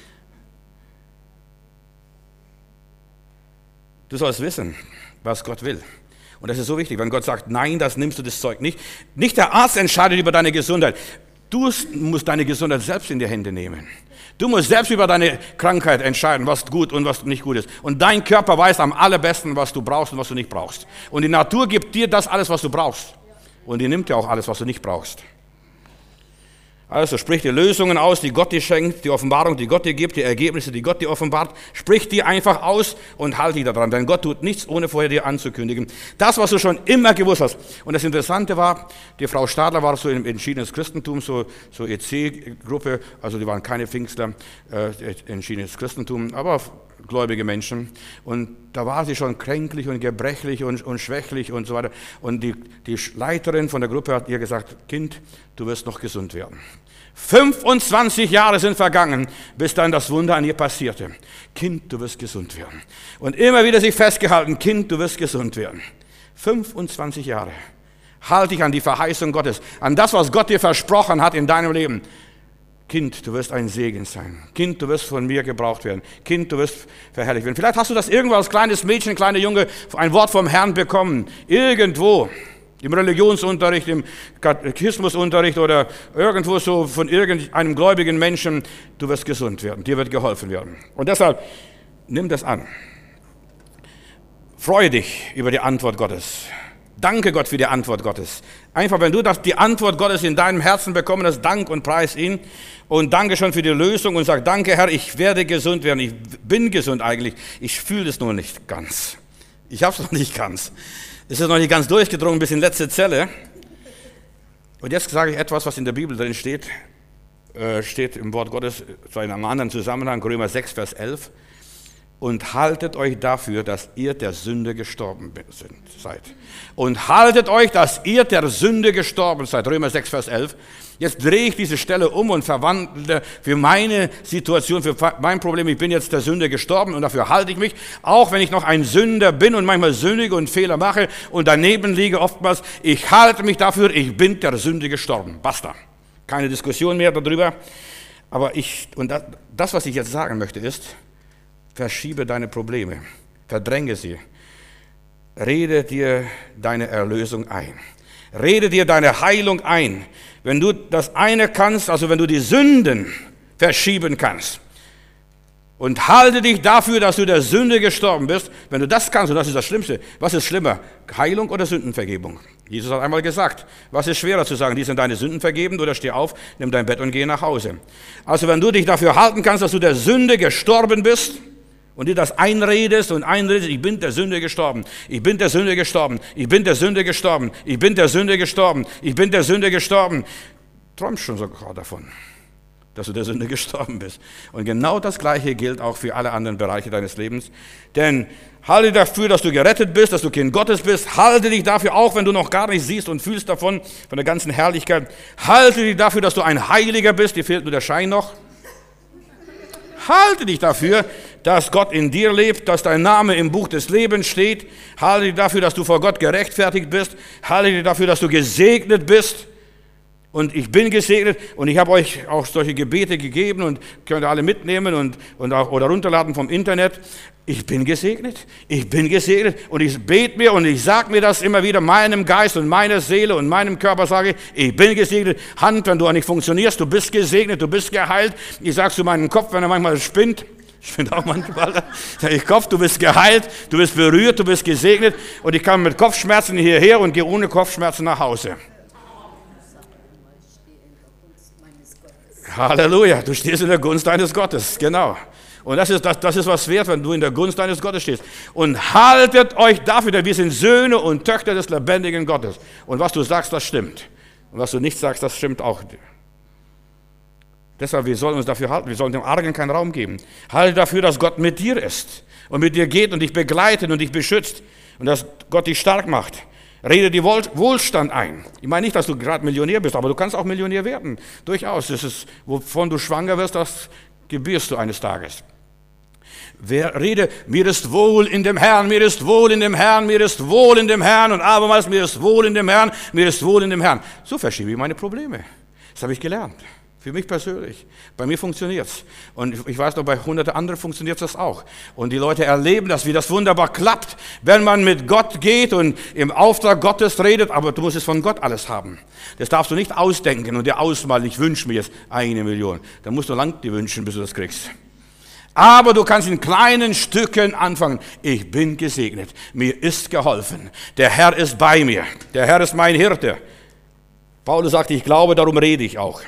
Du sollst wissen, was Gott will. Und das ist so wichtig, wenn Gott sagt, nein, das nimmst du das Zeug nicht. Nicht der Arzt entscheidet über deine Gesundheit. Du musst deine Gesundheit selbst in die Hände nehmen. Du musst selbst über deine Krankheit entscheiden, was gut und was nicht gut ist. Und dein Körper weiß am allerbesten, was du brauchst und was du nicht brauchst. Und die Natur gibt dir das alles, was du brauchst. Und die nimmt dir auch alles, was du nicht brauchst. Also sprich die Lösungen aus, die Gott dir schenkt, die Offenbarung, die Gott dir gibt, die Ergebnisse, die Gott dir offenbart. Sprich die einfach aus und halt dich daran, denn Gott tut nichts, ohne vorher dir anzukündigen. Das, was du schon immer gewusst hast. Und das Interessante war, die Frau Stadler war so im entschiedenes Christentum, so EC-Gruppe, also die waren keine Pfingstler, entschiedenes Christentum, aber gläubige Menschen. Und da war sie schon kränklich und gebrechlich und schwächlich und so weiter. Und die Leiterin von der Gruppe hat ihr gesagt, Kind, du wirst noch gesund werden. 25 Jahre sind vergangen, bis dann das Wunder an ihr passierte. Kind, du wirst gesund werden. Und immer wieder sich festgehalten, Kind, du wirst gesund werden. 25 Jahre. Halt dich an die Verheißung Gottes, an das, was Gott dir versprochen hat in deinem Leben. Kind, du wirst ein Segen sein. Kind, du wirst von mir gebraucht werden. Kind, du wirst verherrlicht werden. Vielleicht hast du das irgendwo als kleines Mädchen, kleiner Junge, ein Wort vom Herrn bekommen. Irgendwo. Im Religionsunterricht, im Katechismusunterricht oder irgendwo so von irgendeinem gläubigen Menschen, du wirst gesund werden, dir wird geholfen werden. Und deshalb, nimm das an. Freue dich über die Antwort Gottes. Danke Gott für die Antwort Gottes. Einfach, wenn du die Antwort Gottes in deinem Herzen bekommen hast, dank und preis ihn und danke schon für die Lösung und sag, danke Herr, ich werde gesund werden. Ich bin gesund eigentlich, ich fühle es nur nicht ganz. Ich habe es noch nicht ganz. Es ist noch nicht ganz durchgedrungen bis in letzte Zelle. Und jetzt sage ich etwas, was in der Bibel drin steht. Steht im Wort Gottes, zwar in einem anderen Zusammenhang, Römer 6, Vers 11. Und haltet euch dafür, dass ihr der Sünde gestorben seid. Und haltet euch, dass ihr der Sünde gestorben seid. Römer 6, Vers 11. Jetzt drehe ich diese Stelle um und verwandle für meine Situation, für mein Problem, ich bin jetzt der Sünde gestorben und dafür halte ich mich, auch wenn ich noch ein Sünder bin und manchmal sündige und Fehler mache und daneben liege oftmals, ich halte mich dafür, ich bin der Sünde gestorben. Basta. Keine Diskussion mehr darüber. Aber das, was ich jetzt sagen möchte, ist, verschiebe deine Probleme, verdränge sie, rede dir deine Erlösung ein, rede dir deine Heilung ein. Wenn du das eine kannst, also wenn du die Sünden verschieben kannst, Und halte dich dafür, dass du der Sünde gestorben bist. Wenn du das kannst, und das ist das Schlimmste, was ist schlimmer, Heilung oder Sündenvergebung? Jesus hat einmal gesagt, was ist schwerer zu sagen, die sind deine Sünden vergeben, oder steh auf, nimm dein Bett und geh nach Hause. Also wenn du dich dafür halten kannst, dass du der Sünde gestorben bist und dir das einredest, ich bin der Sünde gestorben, ich bin der Sünde gestorben, ich bin der Sünde gestorben, ich bin der Sünde gestorben, ich bin der Sünde gestorben, träumst schon sogar davon, dass du der Sünde gestorben bist. Und genau das Gleiche gilt auch für alle anderen Bereiche deines Lebens. Denn halte dich dafür, dass du gerettet bist, dass du Kind Gottes bist. Halte dich dafür, auch wenn du noch gar nicht siehst und fühlst davon, von der ganzen Herrlichkeit. Halte dich dafür, dass du ein Heiliger bist. Dir fehlt nur der Schein noch. Halte dich dafür, dass Gott in dir lebt, dass dein Name im Buch des Lebens steht. Halte dich dafür, dass du vor Gott gerechtfertigt bist. Halte dich dafür, dass du gesegnet bist. Und ich bin gesegnet und ich habe euch auch solche Gebete gegeben und könnt ihr alle mitnehmen und auch oder runterladen vom Internet. Ich bin gesegnet und ich bete mir und ich sage mir das immer wieder, meinem Geist und meiner Seele und meinem Körper sage ich bin gesegnet. Hand, wenn du nicht funktionierst, du bist gesegnet, du bist geheilt. Ich sage zu meinem Kopf, wenn er manchmal spinnt, ich bin auch manchmal, sage ich, Kopf, du bist geheilt, du bist berührt, du bist gesegnet und ich kann mit Kopfschmerzen hierher und gehe ohne Kopfschmerzen nach Hause. Halleluja, du stehst in der Gunst deines Gottes, genau. Und das ist was wert, wenn du in der Gunst deines Gottes stehst. Und haltet euch dafür, denn wir sind Söhne und Töchter des lebendigen Gottes. Und was du sagst, das stimmt. Und was du nicht sagst, das stimmt auch. Deshalb, wir sollen uns dafür halten, wir sollen dem Argen keinen Raum geben. Halte dafür, dass Gott mit dir ist und mit dir geht und dich begleitet und dich beschützt und dass Gott dich stark macht. Rede dir Wohlstand ein. Ich meine nicht, dass du gerade Millionär bist, aber du kannst auch Millionär werden. Durchaus. Das ist, wovon du schwanger wirst, das gebierst du eines Tages. Rede, mir ist wohl in dem Herrn, mir ist wohl in dem Herrn, mir ist wohl in dem Herrn und abermals, mir ist wohl in dem Herrn, mir ist wohl in dem Herrn. So verschiebe ich meine Probleme. Das habe ich gelernt. Für mich persönlich. Bei mir funktioniert's. Und ich weiß noch, bei hunderten anderen funktioniert das auch. Und die Leute erleben das, wie das wunderbar klappt, wenn man mit Gott geht und im Auftrag Gottes redet, aber du musst es von Gott alles haben. Das darfst du nicht ausdenken und dir ausmalen, ich wünsche mir jetzt 1 Million. Dann musst du lang dir wünschen, bis du das kriegst. Aber du kannst in kleinen Stücken anfangen. Ich bin gesegnet. Mir ist geholfen. Der Herr ist bei mir. Der Herr ist mein Hirte. Paulus sagt, ich glaube, darum rede ich auch.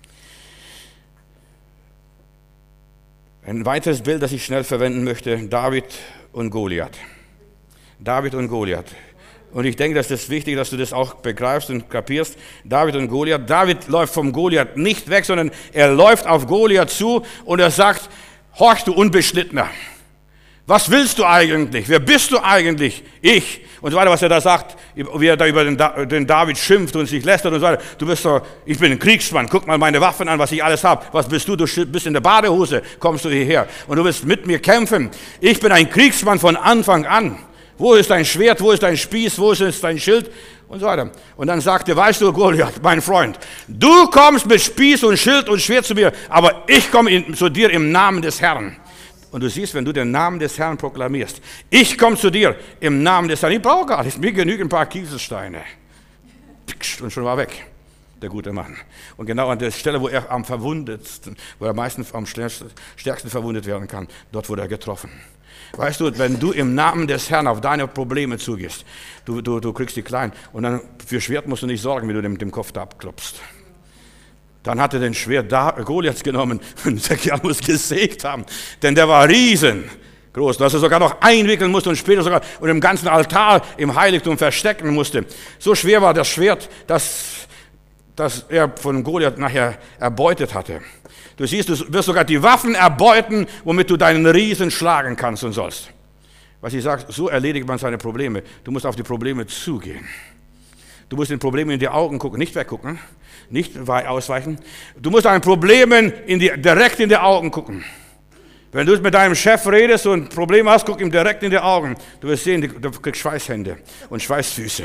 Ein weiteres Bild, das ich schnell verwenden möchte, David und Goliath. David und Goliath. Und ich denke, das ist wichtig, dass du das auch begreifst und kapierst. David und Goliath. David läuft vom Goliath nicht weg, sondern er läuft auf Goliath zu und er sagt, horch du Unbeschnittener. Was willst du eigentlich? Wer bist du eigentlich? Ich. Und so weiter, was er da sagt, wie er da über den David schimpft und sich lästert und so weiter. Du bist doch, ich bin ein Kriegsmann, guck mal meine Waffen an, was ich alles habe. Was bist du? Du bist in der Badehose, kommst du hierher. Und du willst mit mir kämpfen. Ich bin ein Kriegsmann von Anfang an. Wo ist dein Schwert? Wo ist dein Spieß? Wo ist dein Schild? Und so weiter. Und dann sagte, weißt du, Goliath, mein Freund, du kommst mit Spieß und Schild und Schwert zu mir, aber ich komme zu dir im Namen des Herrn. Und du siehst, wenn du den Namen des Herrn proklamierst, ich komme zu dir im Namen des Herrn. Ich brauche gar nichts, mir genügen ein paar Kieselsteine. Und schon war weg, der gute Mann. Und genau an der Stelle, wo er am verwundetsten, wo er meistens am stärksten verwundet werden kann, dort wurde er getroffen. Weißt du, wenn du im Namen des Herrn auf deine Probleme zugehst, du kriegst die kleinen. Und dann für Schwert musst du nicht sorgen, wie du dem Kopf da abklopfst. Dann hat er den Schwert Goliaths genommen und der Kerl muss gesägt haben, denn der war riesengroß, dass er sogar noch einwickeln musste und später sogar und im ganzen Altar im Heiligtum verstecken musste. So schwer war das Schwert, dass er von Goliath nachher erbeutet hatte. Du siehst, du wirst sogar die Waffen erbeuten, womit du deinen Riesen schlagen kannst und sollst. Was ich sage, so erledigt man seine Probleme. Du musst auf die Probleme zugehen. Du musst den Problemen in die Augen gucken, nicht weggucken, nicht ausweichen. Du musst deinen Problemen direkt in die Augen gucken. Wenn du mit deinem Chef redest und Probleme hast, guck ihm direkt in die Augen. Du wirst sehen, du kriegst Schweißhände und Schweißfüße.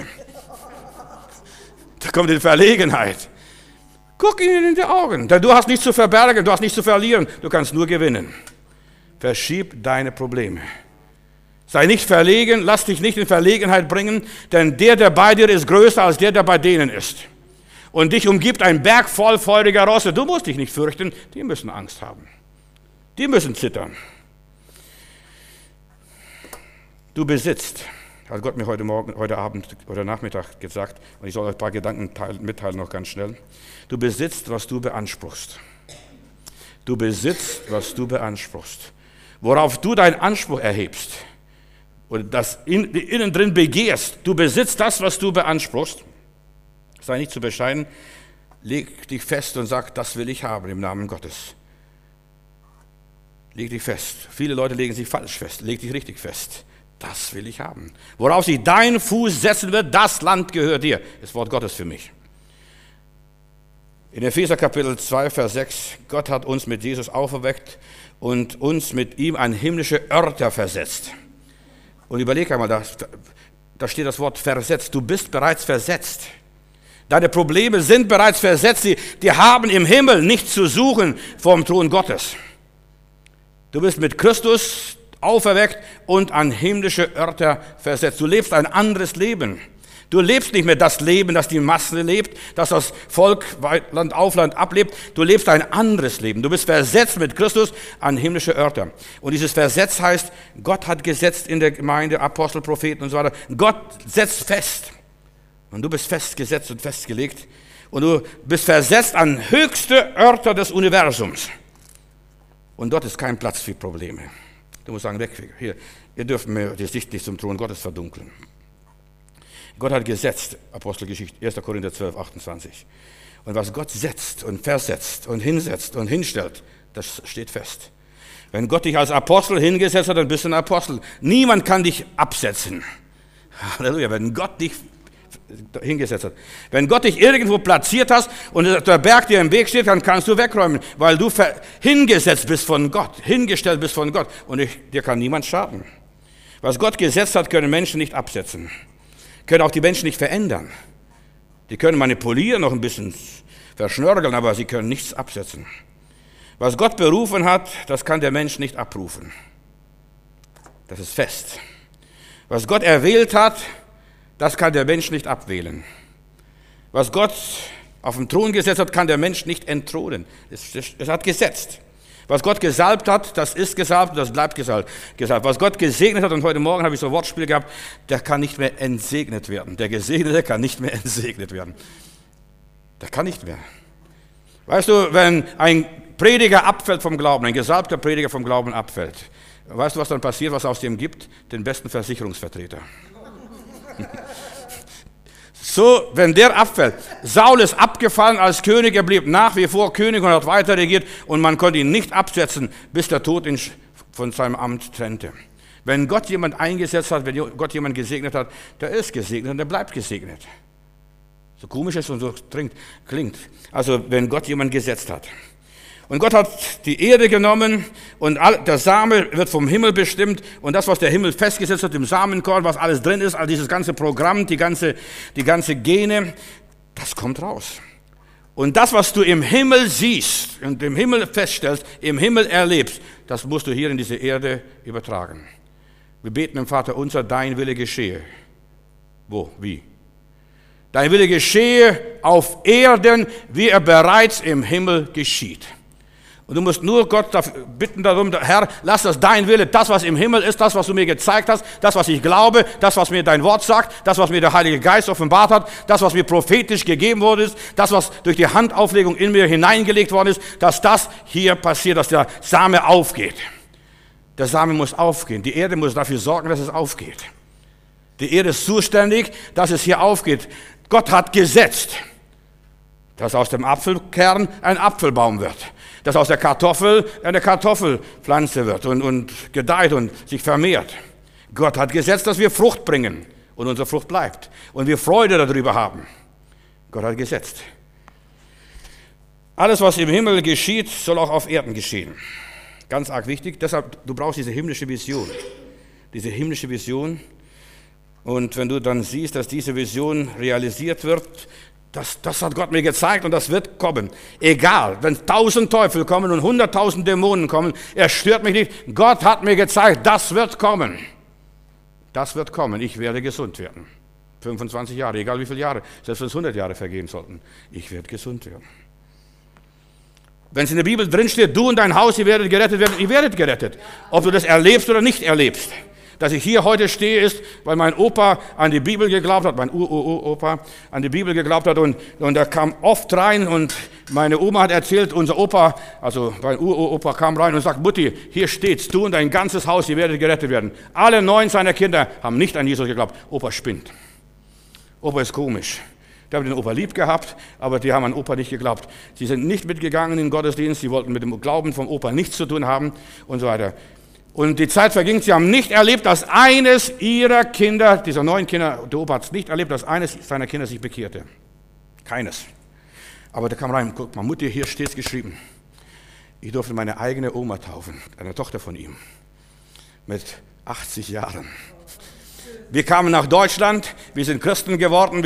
Da kommt die Verlegenheit. Guck ihn in die Augen, denn du hast nichts zu verbergen, du hast nichts zu verlieren, du kannst nur gewinnen. Verschieb deine Probleme. Sei nicht verlegen, lass dich nicht in Verlegenheit bringen, denn der bei dir ist, größer als der bei denen ist. Und dich umgibt ein Berg voll feuriger Rosse. Du musst dich nicht fürchten, die müssen Angst haben. Die müssen zittern. Du besitzt, hat Gott mir heute Abend oder Nachmittag gesagt, und ich soll euch ein paar Gedanken mitteilen noch ganz schnell. Du besitzt, was du beanspruchst. Du besitzt, was du beanspruchst. Worauf du deinen Anspruch erhebst oder das innen drin begehrst, du besitzt das, was du beanspruchst. Sei nicht zu bescheiden, leg dich fest und sag, das will ich haben im Namen Gottes. Leg dich fest. Viele Leute legen sich falsch fest. Leg dich richtig fest. Das will ich haben. Worauf sich dein Fuß setzen wird, das Land gehört dir. Das Wort Gottes für mich. In Epheser Kapitel 2, Vers 6, Gott hat uns mit Jesus auferweckt und uns mit ihm an himmlische Örter versetzt. Und überleg einmal, da steht das Wort versetzt. Du bist bereits versetzt. Deine Probleme sind bereits versetzt. Die haben im Himmel nichts zu suchen vom Thron Gottes. Du bist mit Christus auferweckt und an himmlische Örter versetzt. Du lebst ein anderes Leben. Du lebst nicht mehr das Leben, das die Masse lebt, das das Volk Land auf Land ablebt. Du lebst ein anderes Leben. Du bist versetzt mit Christus an himmlische Örter. Und dieses Versetzt heißt, Gott hat gesetzt in der Gemeinde, Apostel, Propheten und so weiter. Gott setzt fest. Und du bist festgesetzt und festgelegt. Und du bist versetzt an höchste Örter des Universums. Und dort ist kein Platz für Probleme. Du musst sagen, weg, hier, ihr dürft mir die Sicht nicht zum Thron Gottes verdunkeln. Gott hat gesetzt, Apostelgeschichte, 1. Korinther 12, 28. Und was Gott setzt und versetzt und hinsetzt und hinstellt, das steht fest. Wenn Gott dich als Apostel hingesetzt hat, dann bist du ein Apostel. Niemand kann dich absetzen. Halleluja, wenn Gott dich hingesetzt hat. Wenn Gott dich irgendwo platziert hast und der Berg dir im Weg steht, dann kannst du wegräumen, weil du hingesetzt bist von Gott, hingestellt bist von Gott und dir kann niemand schaden. Was Gott gesetzt hat, können Menschen nicht absetzen. Können auch die Menschen nicht verändern. Die können manipulieren, noch ein bisschen verschnörkeln, aber sie können nichts absetzen. Was Gott berufen hat, das kann der Mensch nicht abrufen. Das ist fest. Was Gott erwählt hat, das kann der Mensch nicht abwählen. Was Gott auf den Thron gesetzt hat, kann der Mensch nicht entthronen. Es hat gesetzt. Was Gott gesalbt hat, das ist gesalbt und das bleibt gesalbt. Was Gott gesegnet hat, und heute Morgen habe ich so ein Wortspiel gehabt, der kann nicht mehr entsegnet werden. Der Gesegnete kann nicht mehr entsegnet werden. Der kann nicht mehr. Weißt du, wenn ein Prediger abfällt vom Glauben, ein gesalbter Prediger vom Glauben abfällt, weißt du, was dann passiert, was aus dem gibt? Den besten Versicherungsvertreter. So, wenn der abfällt. Saul ist abgefallen als König, er blieb nach wie vor König und hat weiter regiert und man konnte ihn nicht absetzen, bis der Tod ihn von seinem Amt trennte. Wenn Gott jemand eingesetzt hat, wenn Gott jemand gesegnet hat, der ist gesegnet und der bleibt gesegnet. So komisch es und so klingt. Also, wenn Gott jemand gesetzt hat. Und Gott hat die Erde genommen und der Same wird vom Himmel bestimmt und das, was der Himmel festgesetzt hat, im Samenkorn, was alles drin ist, all dieses ganze Programm, die ganze Gene, das kommt raus. Und das, was du im Himmel siehst und im Himmel feststellst, im Himmel erlebst, das musst du hier in diese Erde übertragen. Wir beten im Vater unser, dein Wille geschehe. Wo? Wie? Dein Wille geschehe auf Erden, wie er bereits im Himmel geschieht. Und du musst nur Gott bitten darum, Herr, lass das dein Wille, das, was im Himmel ist, das, was du mir gezeigt hast, das, was ich glaube, das, was mir dein Wort sagt, das, was mir der Heilige Geist offenbart hat, das, was mir prophetisch gegeben worden ist, das, was durch die Handauflegung in mir hineingelegt worden ist, dass das hier passiert, dass der Same aufgeht. Der Same muss aufgehen. Die Erde muss dafür sorgen, dass es aufgeht. Die Erde ist zuständig, dass es hier aufgeht. Gott hat gesetzt, dass aus dem Apfelkern ein Apfelbaum wird. Dass aus der Kartoffel eine Kartoffelpflanze wird und gedeiht und sich vermehrt. Gott hat gesetzt, dass wir Frucht bringen und unsere Frucht bleibt und wir Freude darüber haben. Gott hat gesetzt. Alles, was im Himmel geschieht, soll auch auf Erden geschehen. Ganz arg wichtig. Deshalb, du brauchst diese himmlische Vision. Diese himmlische Vision. Und wenn du dann siehst, dass diese Vision realisiert wird, das hat Gott mir gezeigt und das wird kommen. Egal, wenn 1000 Teufel kommen und 100.000 Dämonen kommen, er stört mich nicht. Gott hat mir gezeigt, das wird kommen. Das wird kommen. Ich werde gesund werden. 25 Jahre, egal wie viele Jahre, selbst wenn es 100 Jahre vergehen sollten. Ich werde gesund werden. Wenn es in der Bibel drin steht, du und dein Haus, ihr werdet gerettet werden, ihr werdet gerettet. Ob du das erlebst oder nicht erlebst. Dass ich hier heute stehe, ist, weil mein Opa an die Bibel geglaubt hat, mein Opa an die Bibel geglaubt hat und er kam oft rein und meine Oma hat erzählt, unser Opa, also mein Opa kam rein und sagt, Mutti, hier steht's, du und dein ganzes Haus, ihr werdet gerettet werden. Alle 9 seiner Kinder haben nicht an Jesus geglaubt. Opa spinnt. Opa ist komisch. Die haben den Opa lieb gehabt, aber die haben an Opa nicht geglaubt. Sie sind nicht mitgegangen in den Gottesdienst, sie wollten mit dem Glauben vom Opa nichts zu tun haben und so weiter. Und die Zeit verging, sie haben nicht erlebt, dass eines ihrer Kinder, dieser 9 Kinder, der Opa hat es nicht erlebt, dass eines seiner Kinder sich bekehrte. Keines. Aber der kam rein, guck mal, Mutti, hier steht es geschrieben. Ich durfte meine eigene Oma taufen, eine Tochter von ihm, mit 80 Jahren. Wir kamen nach Deutschland, wir sind Christen geworden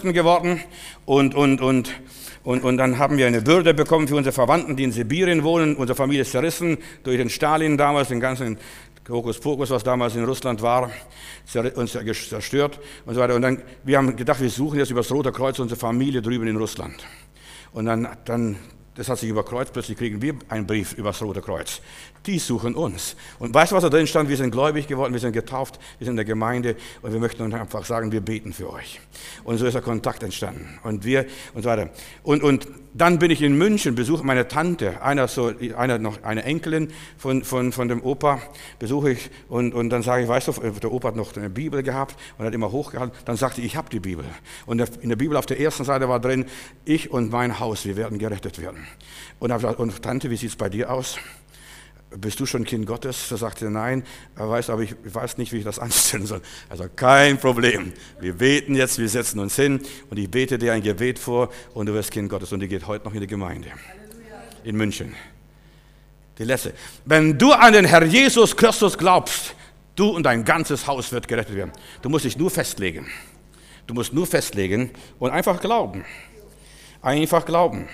und dann haben wir eine Würde bekommen für unsere Verwandten, die in Sibirien wohnen. Unsere Familie ist zerrissen durch den Stalin damals, den ganzen Hokuspokus, was damals in Russland war, uns zerstört und so weiter. Und dann, wir haben gedacht, wir suchen jetzt über das Rote Kreuz unsere Familie drüben in Russland. Und dann das hat sich überkreuzt, plötzlich kriegen wir einen Brief über das Rote Kreuz. Die suchen uns. Und weißt du, was da drin stand? Wir sind gläubig geworden, wir sind getauft, wir sind in der Gemeinde und wir möchten uns einfach sagen, wir beten für euch. Und so ist der Kontakt entstanden. Und so weiter. Und dann bin ich in München, besuche meine Tante, eine Enkelin von dem Opa, besuche ich und dann sage ich, weißt du, der Opa hat noch eine Bibel gehabt und hat immer hochgehalten. Dann sagte ich habe die Bibel. Und in der Bibel auf der ersten Seite war drin, ich und mein Haus, wir werden gerettet werden. Und habe gesagt, und Tante, wie sieht es bei dir aus? Bist du schon Kind Gottes? Da sagte er, nein, aber ich weiß nicht, wie ich das anstellen soll. Also kein Problem. Wir beten jetzt, wir setzen uns hin und ich bete dir ein Gebet vor und du wirst Kind Gottes. Und die geht heute noch in die Gemeinde. In München. Die letzte. Wenn du an den Herr Jesus Christus glaubst, du und dein ganzes Haus wird gerettet werden. Du musst dich nur festlegen. Du musst nur festlegen und einfach glauben. Einfach glauben.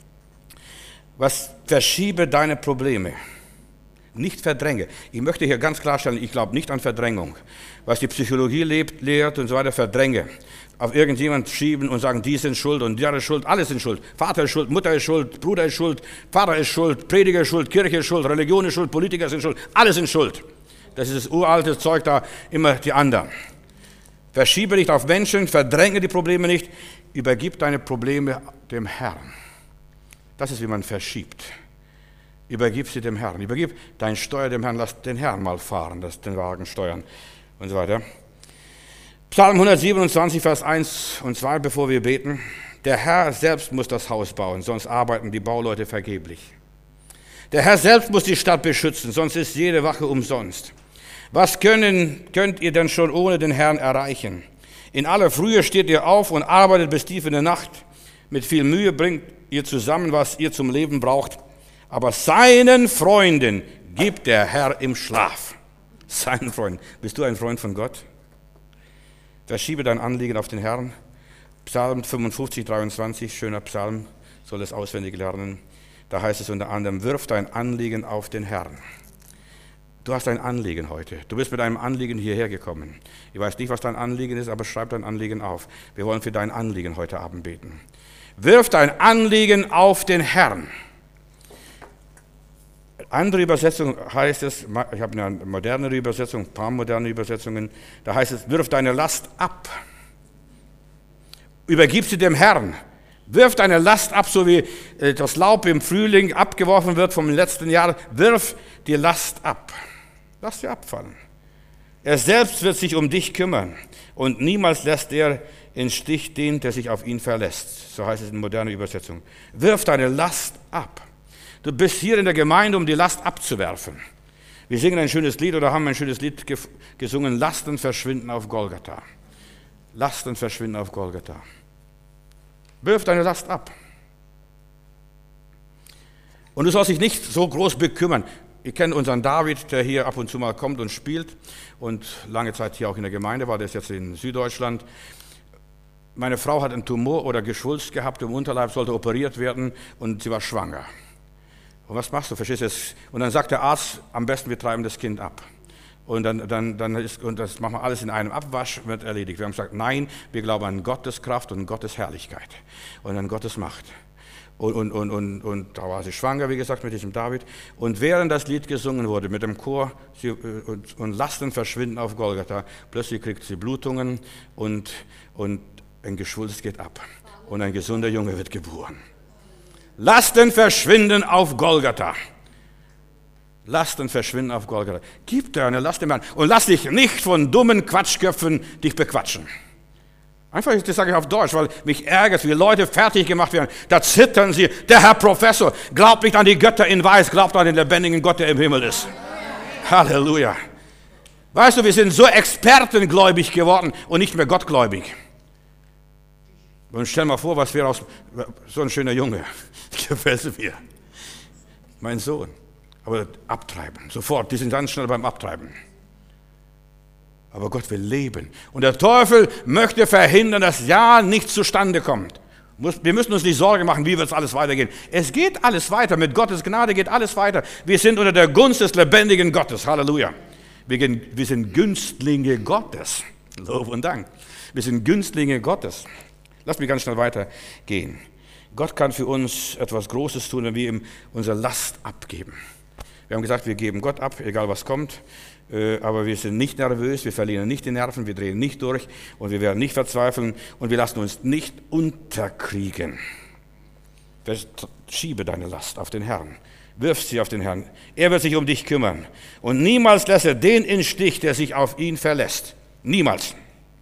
Verschiebe deine Probleme. Nicht verdränge. Ich möchte hier ganz klarstellen, ich glaube nicht an Verdrängung. Was die Psychologie lehrt und so weiter, verdränge. Auf irgendjemand schieben und sagen, die sind schuld und der ist schuld, alle sind schuld. Vater ist schuld, Mutter ist schuld, Bruder ist schuld, Pfarrer ist schuld, Prediger ist schuld, Kirche ist schuld, Religion ist schuld, Politiker sind schuld, alle sind schuld. Das ist das uralte Zeug da, immer die anderen. Verschiebe nicht auf Menschen, verdränge die Probleme nicht, übergib deine Probleme dem Herrn. Das ist, wie man verschiebt. Übergib sie dem Herrn. Übergib dein Steuer dem Herrn. Lass den Herrn mal fahren, den Wagen steuern und so weiter. Psalm 127, Vers 1 und 2, bevor wir beten. Der Herr selbst muss das Haus bauen, sonst arbeiten die Bauleute vergeblich. Der Herr selbst muss die Stadt beschützen, sonst ist jede Wache umsonst. Was könnt ihr denn schon ohne den Herrn erreichen? In aller Frühe steht ihr auf und arbeitet bis tief in der Nacht. Mit viel Mühe bringt ihr zusammen, was ihr zum Leben braucht. Aber seinen Freunden gibt der Herr im Schlaf. Seinen Freunden. Bist du ein Freund von Gott? Verschiebe dein Anliegen auf den Herrn. Psalm 55, 23, schöner Psalm, soll es auswendig lernen. Da heißt es unter anderem, wirf dein Anliegen auf den Herrn. Du hast ein Anliegen heute. Du bist mit einem Anliegen hierher gekommen. Ich weiß nicht, was dein Anliegen ist, aber schreib dein Anliegen auf. Wir wollen für dein Anliegen heute Abend beten. Wirf dein Anliegen auf den Herrn. Andere Übersetzung heißt es, ich habe eine modernere Übersetzung, ein paar moderne Übersetzungen, da heißt es, wirf deine Last ab. Übergib sie dem Herrn. Wirf deine Last ab, so wie das Laub im Frühling abgeworfen wird vom letzten Jahr. Wirf die Last ab. Lass sie abfallen. Er selbst wird sich um dich kümmern und niemals lässt er in Stich den, der sich auf ihn verlässt. So heißt es in moderner Übersetzung. Wirf deine Last ab. Du bist hier in der Gemeinde, um die Last abzuwerfen. Wir singen ein schönes Lied oder haben ein schönes Lied gesungen, Lasten verschwinden auf Golgatha. Lasten verschwinden auf Golgatha. Wirf deine Last ab. Und du sollst dich nicht so groß bekümmern. Ihr kennt unseren David, der hier ab und zu mal kommt und spielt und lange Zeit hier auch in der Gemeinde war, der ist jetzt in Süddeutschland. Meine Frau hat einen Tumor oder Geschwulst gehabt im Unterleib, sollte operiert werden und sie war schwanger. Und was machst du? Verstehst du es? Und dann sagt der Arzt, am besten wir treiben das Kind ab. Und und das machen wir alles in einem Abwasch, wird erledigt. Wir haben gesagt, nein, wir glauben an Gottes Kraft und Gottes Herrlichkeit und an Gottes Macht. Und da war sie schwanger, wie gesagt, mit diesem David. Und während das Lied gesungen wurde mit dem Chor und Lasten verschwinden auf Golgatha, plötzlich kriegt sie Blutungen und ein Geschwulst geht ab. Und ein gesunder Junge wird geboren. Lasten verschwinden auf Golgatha. Lasten verschwinden auf Golgatha. Gib dir eine Last im Herrn und lass dich nicht von dummen Quatschköpfen dich bequatschen. Einfach, das sage ich auf Deutsch, weil mich ärgert, wie Leute fertig gemacht werden. Da zittern sie. Der Herr Professor, glaubt nicht an die Götter in Weiß, glaubt an den lebendigen Gott, der im Himmel ist. Halleluja. Weißt du, wir sind so expertengläubig geworden und nicht mehr gottgläubig. Und stell mal vor, was wäre aus so ein schöner Junge. Gefällt mir. Mein Sohn. Aber abtreiben, sofort, die sind ganz schnell beim Abtreiben. Aber Gott will leben. Und der Teufel möchte verhindern, dass ja nichts zustande kommt. Wir müssen uns nicht Sorge machen, wie wird es alles weitergehen. Es geht alles weiter. Mit Gottes Gnade geht alles weiter. Wir sind unter der Gunst des lebendigen Gottes. Halleluja. Wir sind Günstlinge Gottes. Lob und Dank. Wir sind Günstlinge Gottes. Lass mich ganz schnell weitergehen. Gott kann für uns etwas Großes tun, wenn wir ihm unsere Last abgeben. Wir haben gesagt, wir geben Gott ab, egal was kommt. Aber wir sind nicht nervös, wir verlieren nicht die Nerven, wir drehen nicht durch und wir werden nicht verzweifeln und wir lassen uns nicht unterkriegen. Schiebe deine Last auf den Herrn, wirf sie auf den Herrn. Er wird sich um dich kümmern und niemals lässt er den in Stich, der sich auf ihn verlässt. Niemals.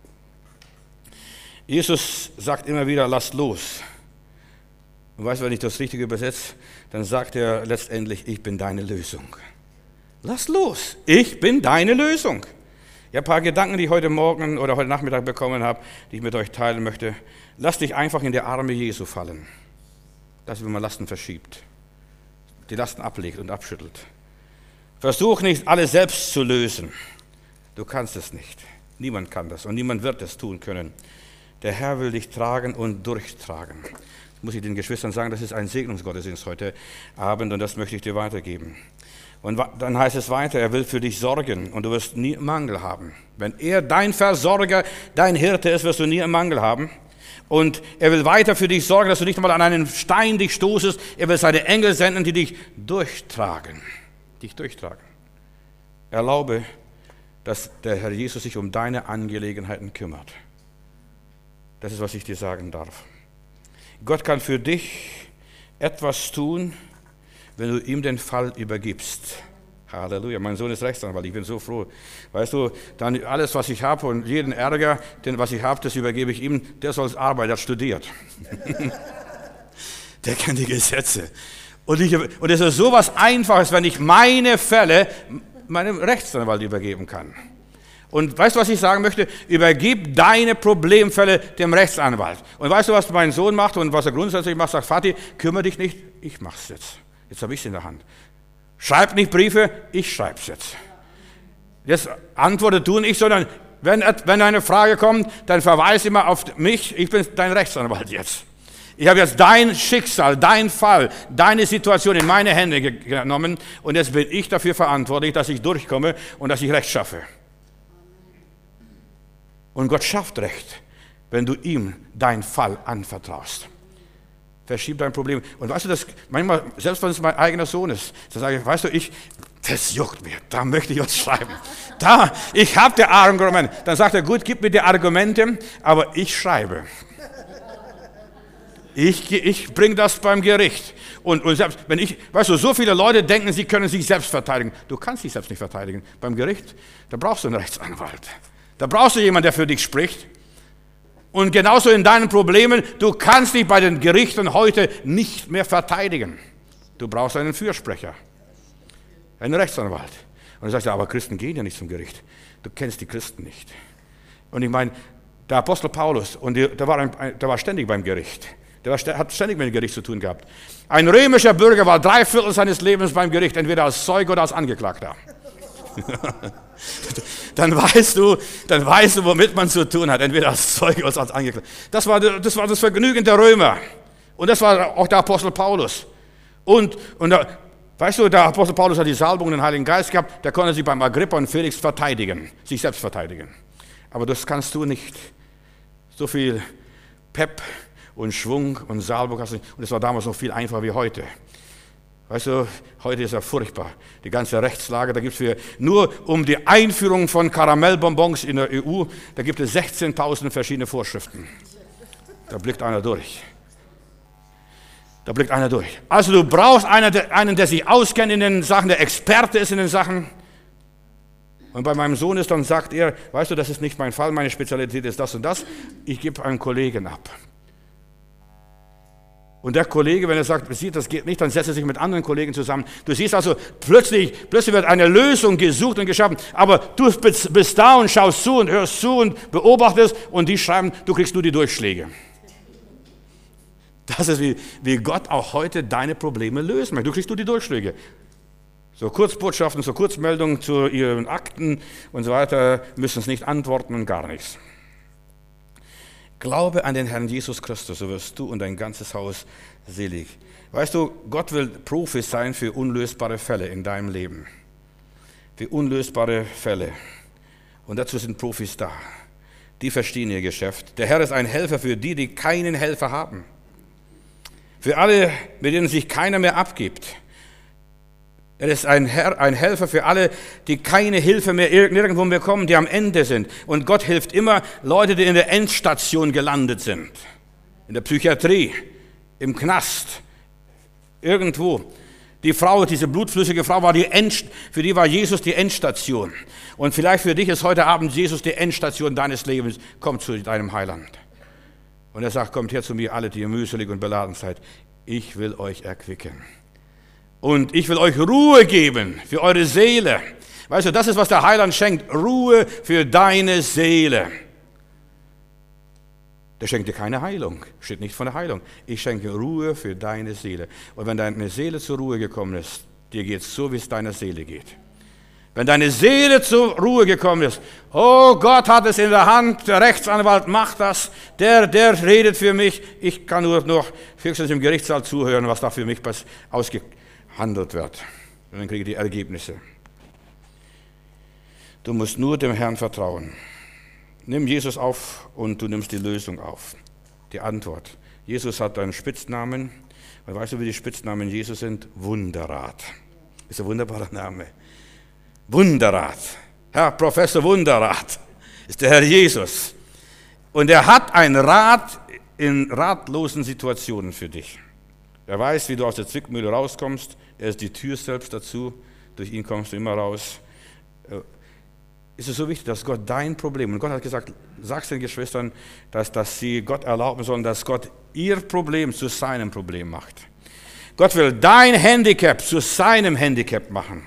Jesus sagt immer wieder, lasst los. Und weißt du, wenn ich das richtig übersetze, dann sagt er letztendlich, ich bin deine Lösung. Lass los, ich bin deine Lösung. Ich habe ein paar Gedanken, die ich heute Morgen oder heute Nachmittag bekommen habe, die ich mit euch teilen möchte. Lass dich einfach in die Arme Jesu fallen. Das ist, wenn man Lasten verschiebt, die Lasten ablegt und abschüttelt. Versuch nicht, alles selbst zu lösen. Du kannst es nicht. Niemand kann das und niemand wird es tun können. Der Herr will dich tragen und durchtragen. Muss ich den Geschwistern sagen, das ist ein Segnungsgottesdienst heute Abend und das möchte ich dir weitergeben. Und dann heißt es weiter, er will für dich sorgen und du wirst nie Mangel haben. Wenn er dein Versorger, dein Hirte ist, wirst du nie einen Mangel haben. Und er will weiter für dich sorgen, dass du nicht einmal an einen Stein dich stoßest. Er will seine Engel senden, die dich durchtragen. Erlaube, dass der Herr Jesus sich um deine Angelegenheiten kümmert. Das ist, was ich dir sagen darf. Gott kann für dich etwas tun, wenn du ihm den Fall übergibst. Halleluja, mein Sohn ist Rechtsanwalt, ich bin so froh. Weißt du, dann alles, was ich habe und jeden Ärger, was ich habe, das übergebe ich ihm. Der soll arbeiten, der hat studiert. Der kennt die Gesetze. Und es ist so was Einfaches, wenn ich meine Fälle meinem Rechtsanwalt übergeben kann. Und weißt du, was ich sagen möchte? Übergib deine Problemfälle dem Rechtsanwalt. Und weißt du, was mein Sohn macht und was er grundsätzlich macht? Sagt, Vati, kümmere dich nicht, ich mach's jetzt. Jetzt habe ich es in der Hand. Schreib nicht Briefe, ich schreib's jetzt. Jetzt antworte du nicht, sondern wenn eine Frage kommt, dann verweise immer auf mich, ich bin dein Rechtsanwalt jetzt. Ich habe jetzt dein Schicksal, dein Fall, deine Situation in meine Hände genommen und jetzt bin ich dafür verantwortlich, dass ich durchkomme und dass ich Recht schaffe. Und Gott schafft Recht, wenn du ihm deinen Fall anvertraust. Verschieb dein Problem. Und weißt du, das manchmal, selbst wenn es mein eigener Sohn ist, dann sage ich, weißt du, das juckt mir, da möchte ich uns schreiben. Ich habe die Argumente. Dann sagt er, gut, gib mir die Argumente, aber ich schreibe. Ich bringe das beim Gericht. Und selbst, weißt du, so viele Leute denken, sie können sich selbst verteidigen. Du kannst dich selbst nicht verteidigen. Beim Gericht, da brauchst du einen Rechtsanwalt. Da brauchst du jemanden, der für dich spricht. Und genauso in deinen Problemen, du kannst dich bei den Gerichten heute nicht mehr verteidigen. Du brauchst einen Fürsprecher, einen Rechtsanwalt. Und du sagst, ja, aber Christen gehen ja nicht zum Gericht. Du kennst die Christen nicht. Und ich meine, der Apostel Paulus, der war ständig beim Gericht. Hat ständig mit dem Gericht zu tun gehabt. Ein römischer Bürger war 3/4 seines Lebens beim Gericht, entweder als Zeuge oder als Angeklagter. Dann weißt du, womit man zu tun hat, entweder als Zeuge oder als Angeklagter. Das war das Vergnügen der Römer. Und das war auch der Apostel Paulus. Und weißt du, der Apostel Paulus hat die Salbung, den Heiligen Geist gehabt, der konnte sich beim Agrippa und Felix verteidigen, sich selbst verteidigen. Aber das kannst du nicht. So viel Pep und Schwung und Salbung hast. Und es war damals noch viel einfacher wie heute. Weißt du, heute ist ja furchtbar. Die ganze Rechtslage, da gibt es nur um die Einführung von Karamellbonbons in der EU, da gibt es 16.000 verschiedene Vorschriften. Da blickt einer durch. Da blickt einer durch. Also du brauchst einen, der sich auskennt in den Sachen, der Experte ist in den Sachen. Und bei meinem Sohn ist dann, sagt er, weißt du, das ist nicht mein Fall, meine Spezialität ist das und das. Ich gebe einen Kollegen ab. Und der Kollege, wenn er sagt, sieht, das geht nicht, dann setzt er sich mit anderen Kollegen zusammen. Du siehst also, plötzlich wird eine Lösung gesucht und geschaffen. Aber du bist da und schaust zu und hörst zu und beobachtest und die schreiben, du kriegst nur die Durchschläge. Das ist, wie Gott auch heute deine Probleme lösen möchte. Du kriegst nur die Durchschläge. So Kurzbotschaften, so Kurzmeldungen zu ihren Akten und so weiter, müssen es nicht antworten und gar nichts. Glaube an den Herrn Jesus Christus, so wirst du und dein ganzes Haus selig. Weißt du, Gott will Profi sein für unlösbare Fälle in deinem Leben. Für unlösbare Fälle. Und dazu sind Profis da. Die verstehen ihr Geschäft. Der Herr ist ein Helfer für die, die keinen Helfer haben. Für alle, mit denen sich keiner mehr abgibt. Er ist ein Helfer für alle, die keine Hilfe mehr nirgendwo bekommen, die am Ende sind. Und Gott hilft immer Leute, die in der Endstation gelandet sind. In der Psychiatrie, im Knast, irgendwo. Die Frau, diese blutflüssige Frau, für die war Jesus die Endstation. Und vielleicht für dich ist heute Abend Jesus die Endstation deines Lebens. Komm zu deinem Heiland. Und er sagt, kommt her zu mir, alle, die ihr mühselig und beladen seid. Ich will euch erquicken. Und ich will euch Ruhe geben für eure Seele. Weißt du, das ist, was der Heiland schenkt. Ruhe für deine Seele. Der schenkt dir keine Heilung. Steht nicht von der Heilung. Ich schenke Ruhe für deine Seele. Und wenn deine Seele zur Ruhe gekommen ist, dir geht es so, wie es deiner Seele geht. Wenn deine Seele zur Ruhe gekommen ist, oh, Gott hat es in der Hand, der Rechtsanwalt macht das, der redet für mich, ich kann nur noch höchstens im Gerichtssaal zuhören, was da für mich ausgehandelt wird. Und dann kriege ich die Ergebnisse. Du musst nur dem Herrn vertrauen. Nimm Jesus auf und du nimmst die Lösung auf, die Antwort. Jesus hat einen Spitznamen. Und weißt du, wie die Spitznamen Jesus sind? Wunderrat. Ist ein wunderbarer Name. Wunderrat. Herr Professor Wunderrat ist der Herr Jesus. Und er hat einen Rat in ratlosen Situationen für dich. Er weiß, wie du aus der Zwickmühle rauskommst. Er ist die Tür selbst dazu. Durch ihn kommst du immer raus. Ist es so wichtig, dass Gott dein Problem, und Gott hat gesagt, sag's den Geschwistern, dass sie Gott erlauben sollen, dass Gott ihr Problem zu seinem Problem macht. Gott will dein Handicap zu seinem Handicap machen.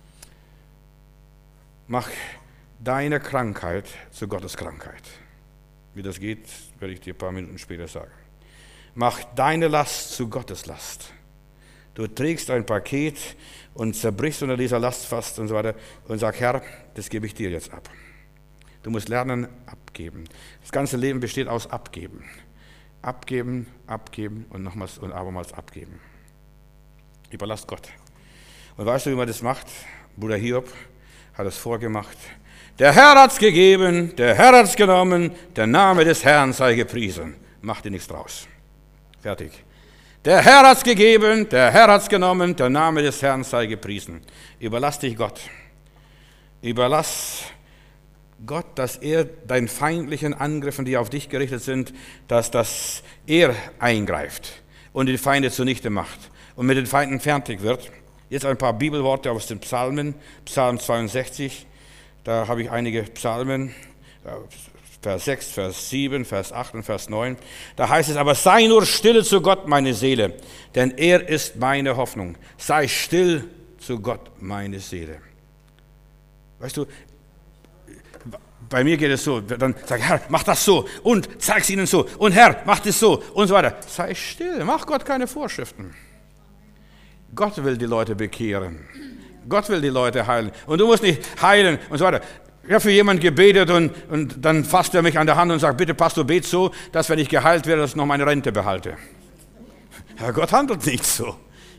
Mach deine Krankheit zu Gottes Krankheit. Wie das geht, werde ich dir ein paar Minuten später sagen. Mach deine Last zu Gottes Last. Du trägst ein Paket und zerbrichst unter dieser Last fast und so weiter und sag, Herr, das gebe ich dir jetzt ab. Du musst lernen, abgeben. Das ganze Leben besteht aus Abgeben. Abgeben, abgeben und nochmals und abermals abgeben. Überlass Gott. Und weißt du, wie man das macht? Bruder Hiob hat es vorgemacht. Der Herr hat's gegeben, der Herr hat's genommen, der Name des Herrn sei gepriesen. Mach dir nichts draus. Fertig. Der Herr hat's gegeben, der Herr hat's genommen, der Name des Herrn sei gepriesen. Überlass dich Gott. Überlass Gott, dass er deinen feindlichen Angriffen, die auf dich gerichtet sind, dass er eingreift und die Feinde zunichte macht und mit den Feinden fertig wird. Jetzt ein paar Bibelworte aus den Psalmen. Psalm 62, da habe ich einige Psalmen. Vers 6, Vers 7, Vers 8 und Vers 9. Da heißt es, aber sei nur stille zu Gott, meine Seele, denn er ist meine Hoffnung. Sei still zu Gott, meine Seele. Weißt du, bei mir geht es so, dann sag Herr, mach das so und zeig's ihnen so und Herr, mach das so und so weiter. Sei still, mach Gott keine Vorschriften. Gott will die Leute bekehren. Gott will die Leute heilen. Und du musst nicht heilen und so weiter. Ich habe für jemanden gebetet und dann fasst er mich an der Hand und sagt, bitte Pastor, bet so, dass wenn ich geheilt werde, dass ich noch meine Rente behalte. Ja, Gott handelt nicht so.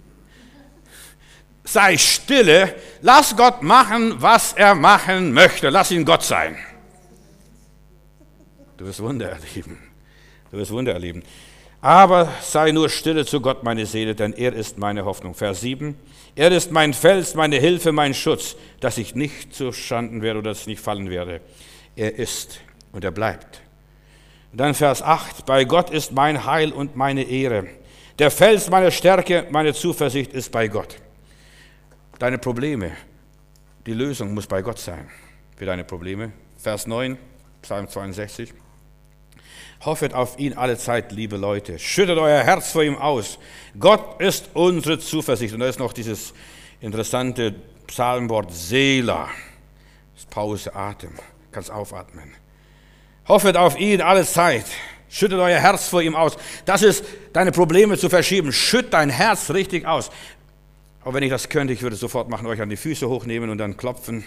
Sei stille, lass Gott machen, was er machen möchte. Lass ihn Gott sein. Du wirst Wunder erleben. Du wirst Wunder erleben. Aber sei nur stille zu Gott, meine Seele, denn er ist meine Hoffnung. Vers 7. Er ist mein Fels, meine Hilfe, mein Schutz, dass ich nicht zu Schanden werde oder dass ich nicht fallen werde. Er ist und er bleibt. Und dann Vers 8. Bei Gott ist mein Heil und meine Ehre. Der Fels meiner Stärke, meine Zuversicht ist bei Gott. Deine Probleme, die Lösung muss bei Gott sein für deine Probleme. Vers 9, Psalm 62. Hoffet auf ihn alle Zeit, liebe Leute. Schüttet euer Herz vor ihm aus. Gott ist unsere Zuversicht. Und da ist noch dieses interessante Psalmwort Selah. Das ist Pause, Atem. Kannst aufatmen. Hoffet auf ihn alle Zeit. Schüttet euer Herz vor ihm aus. Das ist, deine Probleme zu verschieben. Schütt dein Herz richtig aus. Aber wenn ich das könnte, ich würde es sofort machen, euch an die Füße hochnehmen und dann klopfen,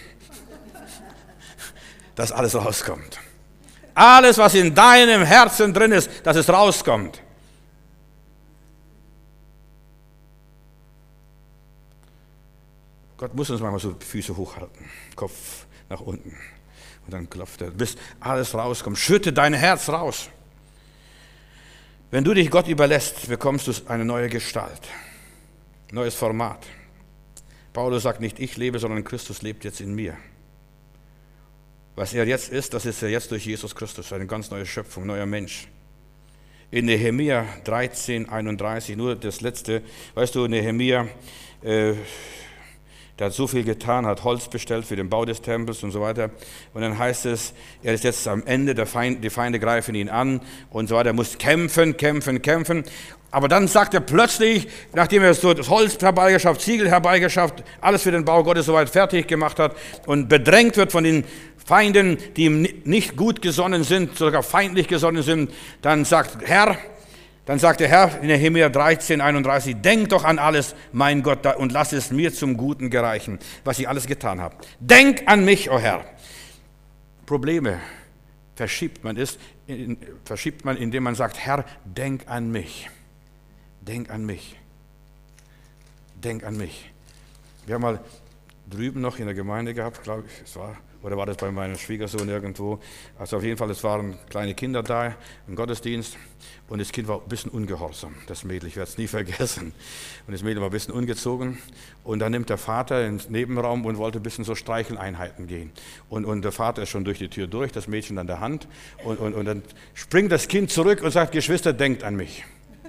dass alles rauskommt. Alles, was in deinem Herzen drin ist, dass es rauskommt. Gott muss uns manchmal so Füße hochhalten, Kopf nach unten. Und dann klopft er, bis alles rauskommt. Schütte dein Herz raus. Wenn du dich Gott überlässt, bekommst du eine neue Gestalt, neues Format. Paulus sagt nicht, ich lebe, sondern Christus lebt jetzt in mir. Was er jetzt ist, das ist er jetzt durch Jesus Christus, eine ganz neue Schöpfung, neuer Mensch. In Nehemia 13, 31, nur das letzte, weißt du, Nehemia, der hat so viel getan, hat Holz bestellt für den Bau des Tempels und so weiter. Und dann heißt es, er ist jetzt am Ende, die Feinde greifen ihn an und so weiter, er muss kämpfen. Aber dann sagt er plötzlich, nachdem er so das Holz herbeigeschafft, Ziegel herbeigeschafft, alles für den Bau Gottes soweit fertig gemacht hat und bedrängt wird von den Feinden, die ihm nicht gut gesonnen sind, sogar feindlich gesonnen sind, dann sagt der Herr in Nehemia 13, 31, denk doch an alles, mein Gott, und lass es mir zum Guten gereichen, was ich alles getan habe. Denk an mich, o Herr. Probleme verschiebt man, indem man sagt, Herr, denk an mich. Denk an mich. Denk an mich. Wir haben mal drüben noch in der Gemeinde gehabt, glaube ich, oder war das bei meinem Schwiegersohn irgendwo? Also auf jeden Fall, es waren kleine Kinder da im Gottesdienst und das Kind war ein bisschen ungehorsam, das Mädel, ich werde es nie vergessen. Und das Mädel war ein bisschen ungezogen und dann nimmt der Vater ins Nebenraum und wollte ein bisschen so Streicheleinheiten gehen. Und der Vater ist schon durch die Tür durch, das Mädchen an der Hand und dann springt das Kind zurück und sagt, Geschwister, denkt an mich.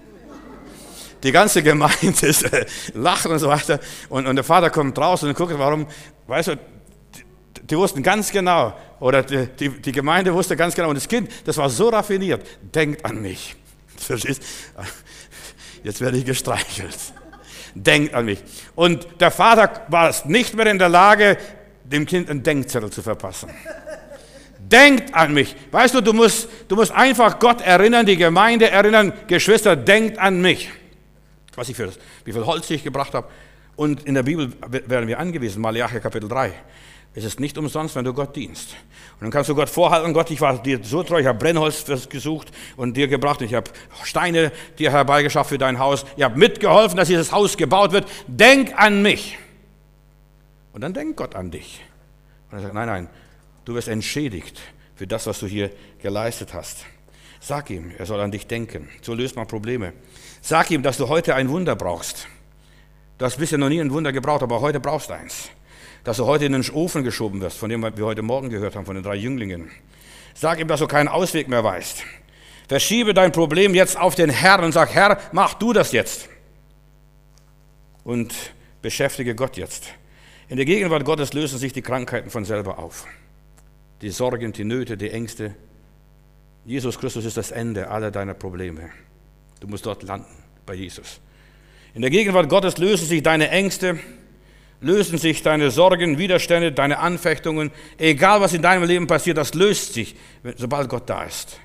Die ganze Gemeinde lacht und so weiter und der Vater kommt raus und guckt, warum, weißt du, die wussten ganz genau, oder die Gemeinde wusste ganz genau, und das Kind, das war so raffiniert, denkt an mich. Verstehst? Jetzt werde ich gestreichelt. Denkt an mich. Und der Vater war nicht mehr in der Lage, dem Kind einen Denkzettel zu verpassen. Denkt an mich. Weißt du, du musst einfach Gott erinnern, die Gemeinde erinnern, Geschwister, denkt an mich. Wie viel Holz ich gebracht habe. Und in der Bibel werden wir angewiesen, Malachi Kapitel 3. Es ist nicht umsonst, wenn du Gott dienst. Und dann kannst du Gott vorhalten, Gott, ich war dir so treu, ich habe Brennholz gesucht und dir gebracht, und ich habe Steine dir herbeigeschafft für dein Haus, ich habe mitgeholfen, dass dieses Haus gebaut wird. Denk an mich. Und dann denkt Gott an dich. Und er sagt, nein, du wirst entschädigt für das, was du hier geleistet hast. Sag ihm, er soll an dich denken. So löst man Probleme. Sag ihm, dass du heute ein Wunder brauchst. Du hast bisher noch nie ein Wunder gebraucht, aber heute brauchst du eins. Dass du heute in den Ofen geschoben wirst, von dem wir heute Morgen gehört haben, von den 3 Jünglingen. Sag ihm, dass du keinen Ausweg mehr weißt. Verschiebe dein Problem jetzt auf den Herrn und sag, Herr, mach du das jetzt. Und beschäftige Gott jetzt. In der Gegenwart Gottes lösen sich die Krankheiten von selber auf. Die Sorgen, die Nöte, die Ängste. Jesus Christus ist das Ende aller deiner Probleme. Du musst dort landen, bei Jesus. In der Gegenwart Gottes lösen sich deine Ängste, lösen sich deine Sorgen, Widerstände, deine Anfechtungen. Egal, was in deinem Leben passiert, das löst sich, sobald Gott da ist.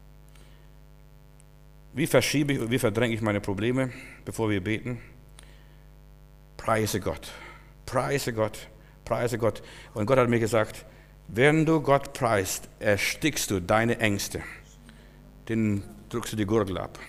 Wie verschiebe ich und wie verdränge ich meine Probleme, bevor wir beten? Preise Gott, preise Gott, preise Gott. Und Gott hat mir gesagt, wenn du Gott preist, erstickst du deine Ängste. Den drückst du die Gurgel ab.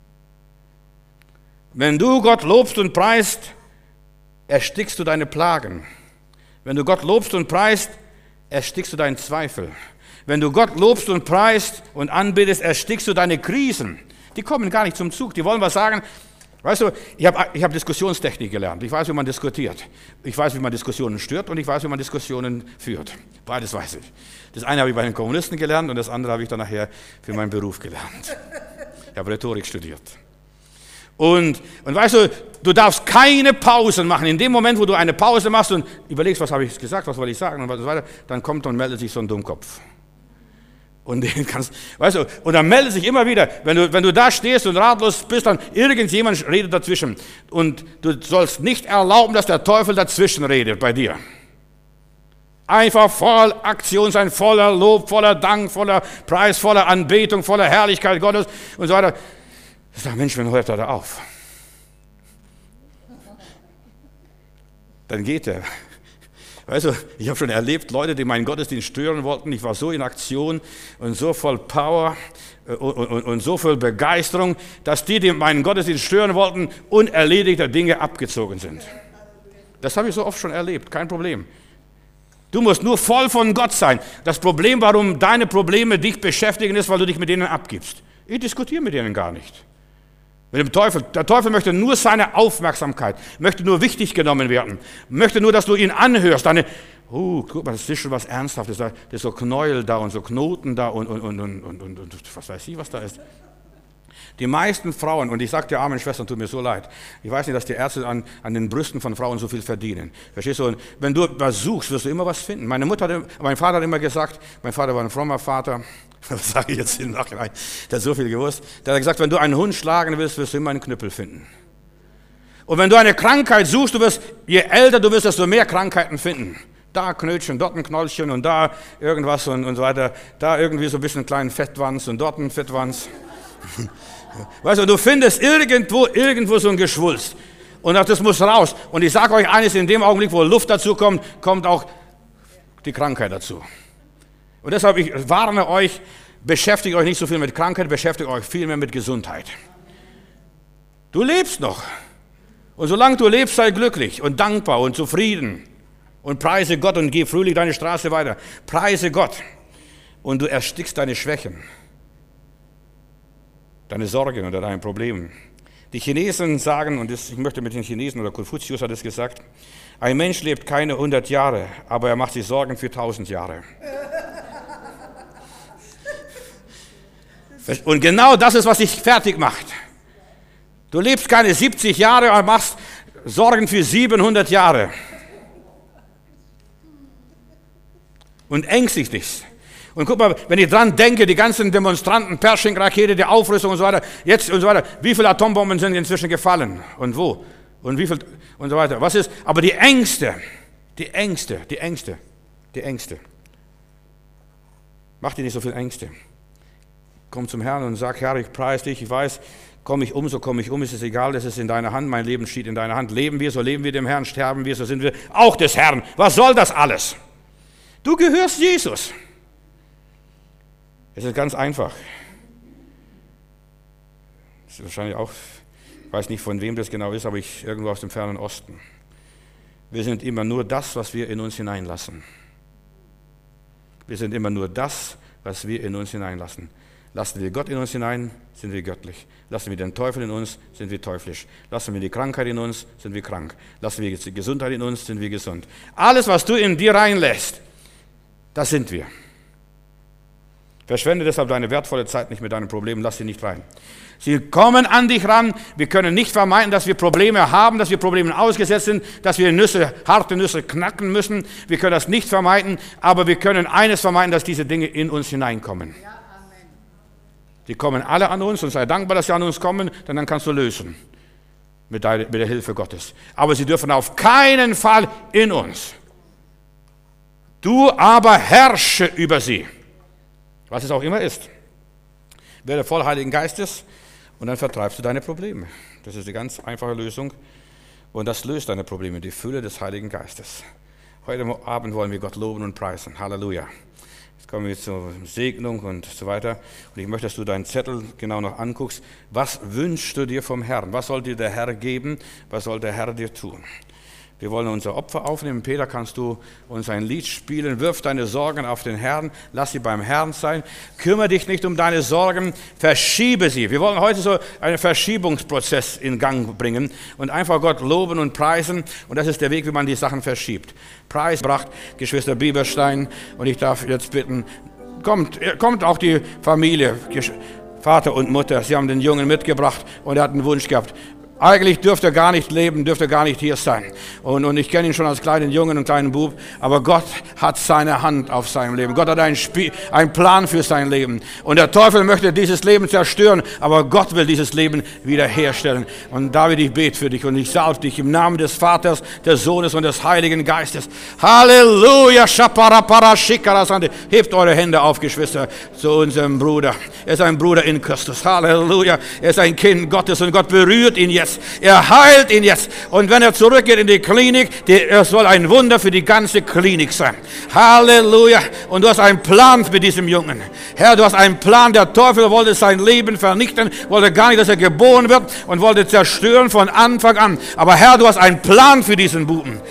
Wenn du Gott lobst und preist, erstickst du deine Plagen. Wenn du Gott lobst und preist, erstickst du deinen Zweifel. Wenn du Gott lobst und preist und anbetest, erstickst du deine Krisen. Die kommen gar nicht zum Zug. Die wollen was sagen. Weißt du, ich hab Diskussionstechnik gelernt. Ich weiß, wie man diskutiert. Ich weiß, wie man Diskussionen stört und ich weiß, wie man Diskussionen führt. Beides weiß ich. Das eine habe ich bei den Kommunisten gelernt und das andere habe ich dann nachher für meinen Beruf gelernt. Ich habe Rhetorik studiert. Und weißt du, du darfst keine Pausen machen. In dem Moment, wo du eine Pause machst und überlegst, was habe ich gesagt, was wollte ich sagen und so weiter, dann kommt und meldet sich so ein Dummkopf. Und den kannst, weißt du, und dann meldet sich immer wieder, wenn du da stehst und ratlos bist, dann irgendjemand redet dazwischen. Und du sollst nicht erlauben, dass der Teufel dazwischen redet bei dir. Einfach voll Aktion sein, voller Lob, voller Dank, voller Preis, voller Anbetung, voller Herrlichkeit Gottes und so weiter. Ich sage, Mensch, wann hört er da auf? Dann geht er. Weißt du, ich habe schon erlebt, Leute, die meinen Gottesdienst stören wollten. Ich war so in Aktion und so voll Power und so voll Begeisterung, dass die meinen Gottesdienst stören wollten, unerledigter Dinge abgezogen sind. Das habe ich so oft schon erlebt, kein Problem. Du musst nur voll von Gott sein. Das Problem, warum deine Probleme dich beschäftigen, ist, weil du dich mit denen abgibst. Ich diskutiere mit denen gar nicht. Mit dem Teufel. Der Teufel möchte nur seine Aufmerksamkeit, möchte nur wichtig genommen werden, möchte nur, dass du ihn anhörst. Guck mal, das ist schon was Ernsthaftes, da ist so Knäuel da und so Knoten da und was weiß ich, was da ist. Die meisten Frauen, und ich sage dir, armen Schwestern, tut mir so leid, ich weiß nicht, dass die Ärzte an den Brüsten von Frauen so viel verdienen. Verstehst du? Und wenn du was suchst, wirst du immer was finden. Mein Vater hat immer gesagt, mein Vater war ein frommer Vater, was sage ich jetzt im Nachhinein, der hat so viel gewusst, der hat gesagt, wenn du einen Hund schlagen willst, wirst du immer einen Knüppel finden. Und wenn du eine Krankheit suchst, je älter du wirst, desto mehr Krankheiten finden. Da Knötchen, dort ein Knollchen und da irgendwas und so weiter, da irgendwie so ein bisschen einen kleinen Fettwanz und dort einen Fettwanz. Weißt du, du findest irgendwo so ein Geschwulst. Und das muss raus. Und ich sage euch eines, in dem Augenblick, wo Luft dazu kommt, kommt auch die Krankheit dazu. Und deshalb, ich warne euch, beschäftigt euch nicht so viel mit Krankheit, beschäftigt euch viel mehr mit Gesundheit. Du lebst noch. Und solange du lebst, sei glücklich und dankbar und zufrieden. Und preise Gott und geh fröhlich deine Straße weiter. Preise Gott. Und du erstickst deine Schwächen. Deine Sorgen oder deine Probleme. Die Chinesen sagen, und ich möchte mit den Chinesen, oder Konfuzius hat es gesagt, ein Mensch lebt keine 100 Jahre, aber er macht sich Sorgen für 1000 Jahre. Und genau das ist, was dich fertig macht. Du lebst keine 70 Jahre, aber machst Sorgen für 700 Jahre. Und ängstigst dich. Und guck mal, wenn ich dran denke, die ganzen Demonstranten, Pershing-Rakete, die Aufrüstung und so weiter, jetzt und so weiter, wie viele Atombomben sind inzwischen gefallen und wo und wie viel und so weiter. Was ist? Aber die Ängste. Mach dir nicht so viel Ängste. Komm zum Herrn und sag, Herr, ich preise dich, ich weiß, komme ich um, so komme ich um, ist es egal, das ist in deiner Hand, mein Leben steht in deiner Hand. Leben wir, so leben wir dem Herrn, sterben wir, so sind wir auch des Herrn. Was soll das alles? Du gehörst Jesus. Es ist ganz einfach. Das ist wahrscheinlich auch, ich weiß nicht, von wem das genau ist, aber irgendwo aus dem fernen Osten. Wir sind immer nur das, was wir in uns hineinlassen. Wir sind immer nur das, was wir in uns hineinlassen. Lassen wir Gott in uns hinein, sind wir göttlich. Lassen wir den Teufel in uns, sind wir teuflisch. Lassen wir die Krankheit in uns, sind wir krank. Lassen wir die Gesundheit in uns, sind wir gesund. Alles, was du in dir reinlässt, das sind wir. Verschwende deshalb deine wertvolle Zeit nicht mit deinen Problemen, lass sie nicht rein. Sie kommen an dich ran. Wir können nicht vermeiden, dass wir Probleme haben, dass wir Problemen ausgesetzt sind, dass wir harte Nüsse knacken müssen. Wir können das nicht vermeiden, aber wir können eines vermeiden, dass diese Dinge in uns hineinkommen. Ja, amen. Die kommen alle an uns und sei dankbar, dass sie an uns kommen, denn dann kannst du lösen mit der Hilfe Gottes. Aber sie dürfen auf keinen Fall in uns. Du aber herrsche über sie. Was es auch immer ist. Werde voll Heiligen Geistes und dann vertreibst du deine Probleme. Das ist die ganz einfache Lösung und das löst deine Probleme, die Fülle des Heiligen Geistes. Heute Abend wollen wir Gott loben und preisen. Halleluja. Jetzt kommen wir zur Segnung und so weiter. Und ich möchte, dass du deinen Zettel genau noch anguckst. Was wünschst du dir vom Herrn? Was soll dir der Herr geben? Was soll der Herr dir tun? Wir wollen unser Opfer aufnehmen. Peter, kannst du uns ein Lied spielen? Wirf deine Sorgen auf den Herrn. Lass sie beim Herrn sein. Kümmere dich nicht um deine Sorgen. Verschiebe sie. Wir wollen heute so einen Verschiebungsprozess in Gang bringen und einfach Gott loben und preisen. Und das ist der Weg, wie man die Sachen verschiebt. Preis bracht Geschwister Bieberstein. Und ich darf jetzt bitten, kommt auch die Familie, Vater und Mutter. Sie haben den Jungen mitgebracht und er hat einen Wunsch gehabt. Eigentlich dürfte er gar nicht leben, dürfte er gar nicht hier sein. Und ich kenne ihn schon als kleinen Jungen und kleinen Bub, aber Gott hat seine Hand auf seinem Leben. Gott hat einen Plan für sein Leben. Und der Teufel möchte dieses Leben zerstören, aber Gott will dieses Leben wiederherstellen. Und David, ich bete für dich und ich salbe dich im Namen des Vaters, des Sohnes und des Heiligen Geistes. Halleluja! Hebt eure Hände auf, Geschwister, zu unserem Bruder. Er ist ein Bruder in Christus. Halleluja! Er ist ein Kind Gottes und Gott berührt ihn jetzt. Er heilt ihn jetzt. Und wenn er zurückgeht in die Klinik, er soll ein Wunder für die ganze Klinik sein. Halleluja. Und du hast einen Plan mit diesem Jungen. Herr, du hast einen Plan. Der Teufel wollte sein Leben vernichten, wollte gar nicht, dass er geboren wird und wollte zerstören von Anfang an. Aber Herr, du hast einen Plan für diesen Buben.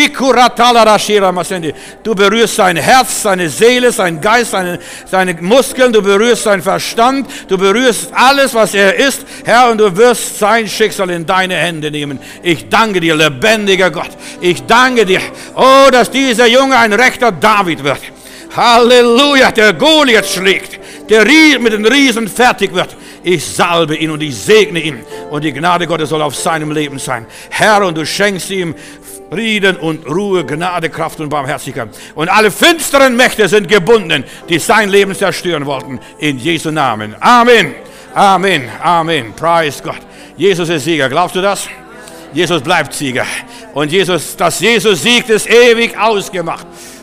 Du berührst sein Herz, seine Seele, seinen Geist, seine Muskeln. Du berührst seinen Verstand. Du berührst alles, was er ist. Herr, und du wirst sein Schicksal in deine Hände nehmen. Ich danke dir, lebendiger Gott. Ich danke dir, oh, dass dieser Junge ein rechter David wird. Halleluja, der Goliath schlägt, der mit den Riesen fertig wird. Ich salbe ihn und ich segne ihn. Und die Gnade Gottes soll auf seinem Leben sein. Herr, und du schenkst ihm Frieden und Ruhe, Gnade, Kraft und Barmherzigkeit. Und alle finsteren Mächte sind gebunden, die sein Leben zerstören wollten. In Jesu Namen. Amen. Amen. Amen. Preis Gott. Jesus ist Sieger. Glaubst du das? Jesus bleibt Sieger. Und dass Jesus siegt, ist ewig ausgemacht.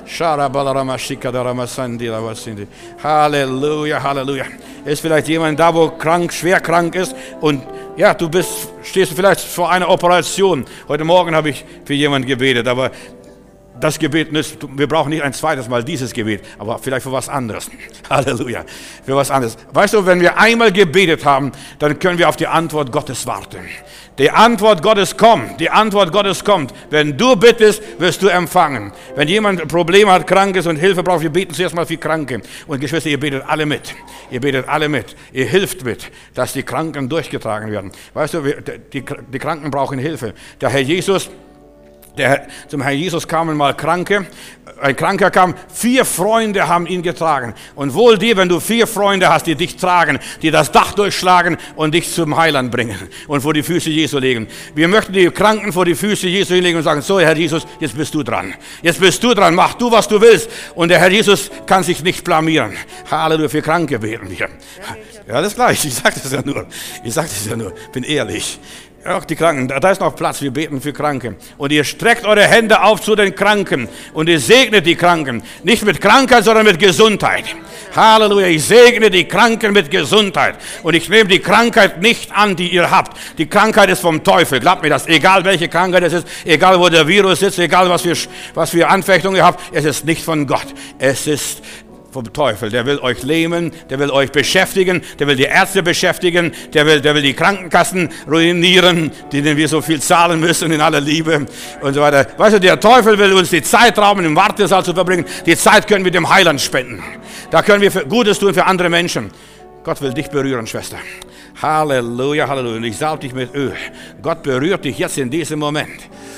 Halleluja, Halleluja. Ist vielleicht jemand da, wo schwer krank ist und ja, stehst vielleicht vor einer Operation. Heute Morgen habe ich für jemanden gebetet, aber das Gebet ist, wir brauchen nicht ein zweites Mal dieses Gebet, aber vielleicht für was anderes. Halleluja, für was anderes. Weißt du, wenn wir einmal gebetet haben, dann können wir auf die Antwort Gottes warten. Die Antwort Gottes kommt, die Antwort Gottes kommt. Wenn du bittest, wirst du empfangen. Wenn jemand ein Problem hat, krank ist und Hilfe braucht, wir beten zuerst mal für Kranke. Und Geschwister, ihr betet alle mit. Ihr betet alle mit. Ihr hilft mit, dass die Kranken durchgetragen werden. Weißt du, die Kranken brauchen Hilfe. Der Herr Jesus, zum Herrn Jesus kamen mal Kranke. Ein Kranker kam, 4 Freunde haben ihn getragen. Und wohl dir, wenn du 4 Freunde hast, die dich tragen, die das Dach durchschlagen und dich zum Heiland bringen und vor die Füße Jesu legen. Wir möchten die Kranken vor die Füße Jesu legen und sagen, so Herr Jesus, jetzt bist du dran. Jetzt bist du dran, mach du, was du willst. Und der Herr Jesus kann sich nicht blamieren. Halleluja, für Kranke beten wir. Ja, das ist gleich, ich sage das ja nur, bin ehrlich. Auch die Kranken, da ist noch Platz, wir beten für Kranke. Und ihr streckt eure Hände auf zu den Kranken und ihr segnet die Kranken. Nicht mit Krankheit, sondern mit Gesundheit. Halleluja, ich segne die Kranken mit Gesundheit. Und ich nehme die Krankheit nicht an, die ihr habt. Die Krankheit ist vom Teufel, glaubt mir das. Egal welche Krankheit es ist, egal wo der Virus sitzt, egal was für Anfechtungen ihr habt, es ist nicht von Gott. Es ist vom Teufel. Der will euch lähmen, der will euch beschäftigen, der will die Ärzte beschäftigen, der will die Krankenkassen ruinieren, denen wir so viel zahlen müssen in aller Liebe und so weiter. Weißt du, der Teufel will uns die Zeit rauben, im Wartesaal zu verbringen. Die Zeit können wir dem Heiland spenden. Da können wir Gutes tun für andere Menschen. Gott will dich berühren, Schwester. Halleluja, Halleluja. Und ich salbe dich mit Öl. Gott berührt dich jetzt in diesem Moment.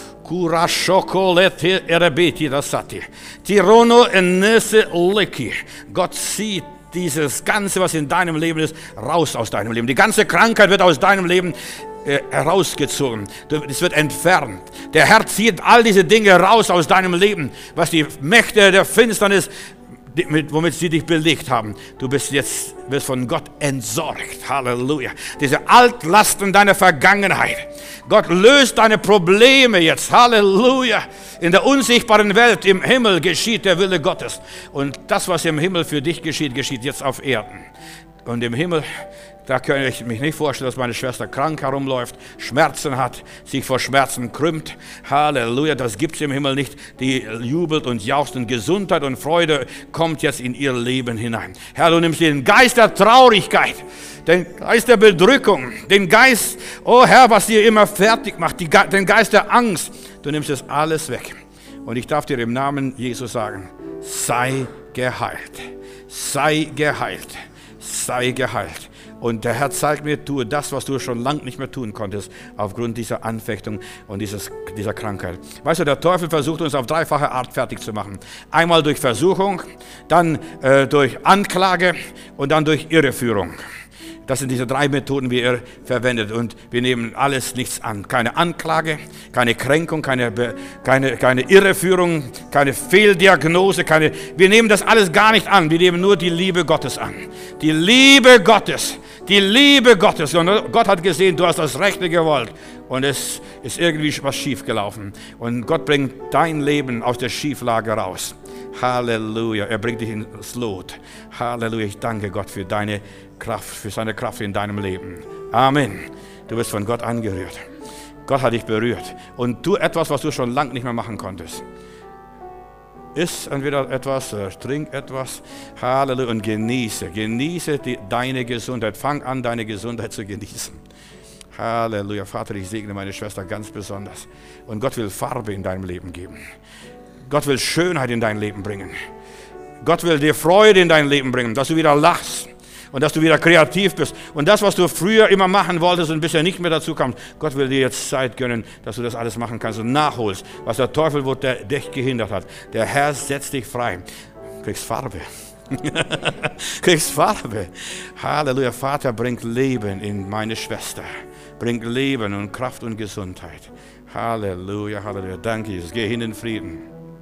Gott zieht dieses Ganze, was in deinem Leben ist, raus aus deinem Leben. Die ganze Krankheit wird aus deinem Leben herausgezogen. Es wird entfernt. Der Herr zieht all diese Dinge raus aus deinem Leben, was die Mächte der Finsternis, womit sie dich belegt haben. Du wirst von Gott entsorgt. Halleluja. Diese Altlasten deiner Vergangenheit. Gott löst deine Probleme jetzt. Halleluja. In der unsichtbaren Welt, im Himmel geschieht der Wille Gottes. Und das, was im Himmel für dich geschieht, geschieht jetzt auf Erden. Und im Himmel, da kann ich mich nicht vorstellen, dass meine Schwester krank herumläuft, Schmerzen hat, sich vor Schmerzen krümmt. Halleluja, das gibt es im Himmel nicht. Die jubelt und jauchzt und Gesundheit und Freude kommt jetzt in ihr Leben hinein. Herr, du nimmst den Geist der Traurigkeit, den Geist der Bedrückung, den Geist, oh Herr, was dir immer fertig macht, den Geist der Angst. Du nimmst es alles weg. Und ich darf dir im Namen Jesus sagen, sei geheilt. Sei geheilt. Sei geheilt. Und der Herr zeigt mir, tue das, was du schon lange nicht mehr tun konntest, aufgrund dieser Anfechtung und dieser Krankheit. Weißt du, der Teufel versucht uns auf dreifache Art fertig zu machen. Einmal durch Versuchung, dann durch Anklage und dann durch Irreführung. Das sind diese 3 Methoden, die er verwendet. Und wir nehmen alles nichts an. Keine Anklage, keine Kränkung, keine Irreführung, keine Fehldiagnose. Wir nehmen das alles gar nicht an. Wir nehmen nur die Liebe Gottes an. Die Liebe Gottes. Die Liebe Gottes. Und Gott hat gesehen, du hast das Rechte gewollt. Und es ist irgendwie was schief gelaufen. Und Gott bringt dein Leben aus der Schieflage raus. Halleluja. Er bringt dich ins Lot. Halleluja. Ich danke Gott für deine Kraft, für seine Kraft in deinem Leben. Amen. Du wirst von Gott angerührt. Gott hat dich berührt. Und tu etwas, was du schon lange nicht mehr machen konntest. Iss entweder etwas, trink etwas. Halleluja. Und genieße deine Gesundheit. Fang an, deine Gesundheit zu genießen. Halleluja. Vater, ich segne meine Schwester ganz besonders. Und Gott will Farbe in deinem Leben geben. Gott will Schönheit in dein Leben bringen. Gott will dir Freude in dein Leben bringen, dass du wieder lachst. Und dass du wieder kreativ bist. Und das, was du früher immer machen wolltest und bisher nicht mehr dazu kamst, Gott will dir jetzt Zeit gönnen, dass du das alles machen kannst und nachholst, was der Teufel dich gehindert hat. Der Herr setzt dich frei. Kriegst Farbe. Kriegst Farbe. Halleluja. Vater, bringt Leben in meine Schwester. Bringt Leben und Kraft und Gesundheit. Halleluja, Halleluja. Danke, Jesus. Geh hin in Frieden.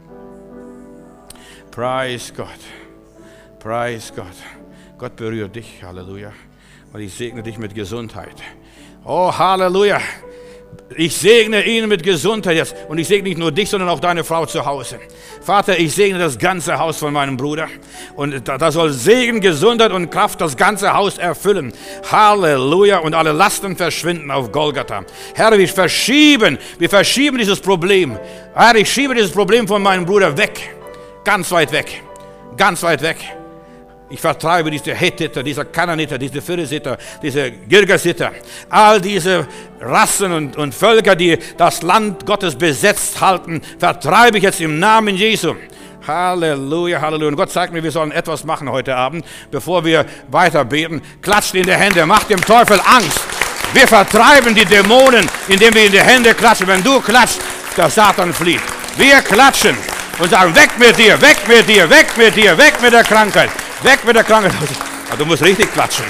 Preis Gott. Preis Gott. Gott berührt dich, Halleluja. Und ich segne dich mit Gesundheit. Oh, Halleluja. Ich segne ihn mit Gesundheit jetzt. Und ich segne nicht nur dich, sondern auch deine Frau zu Hause. Vater, ich segne das ganze Haus von meinem Bruder. Und da soll Segen, Gesundheit und Kraft das ganze Haus erfüllen. Halleluja. Und alle Lasten verschwinden auf Golgatha. Herr, wir verschieben dieses Problem. Herr, ich schiebe dieses Problem von meinem Bruder weg. Ganz weit weg. Ganz weit weg. Ich vertreibe diese Hethiter, diese Kananiter, diese Phirisiter, diese Girgasiter, all diese Rassen und Völker, die das Land Gottes besetzt halten, vertreibe ich jetzt im Namen Jesu. Halleluja, Halleluja. Und Gott sagt mir, wir sollen etwas machen heute Abend, bevor wir weiter beten. Klatscht in die Hände, macht dem Teufel Angst. Wir vertreiben die Dämonen, indem wir in die Hände klatschen. Wenn du klatschst, der Satan flieht. Wir klatschen und sagen, weg mit dir, weg mit dir, weg mit dir, weg mit der Krankheit. Weg mit der Krankheit. Du musst richtig klatschen.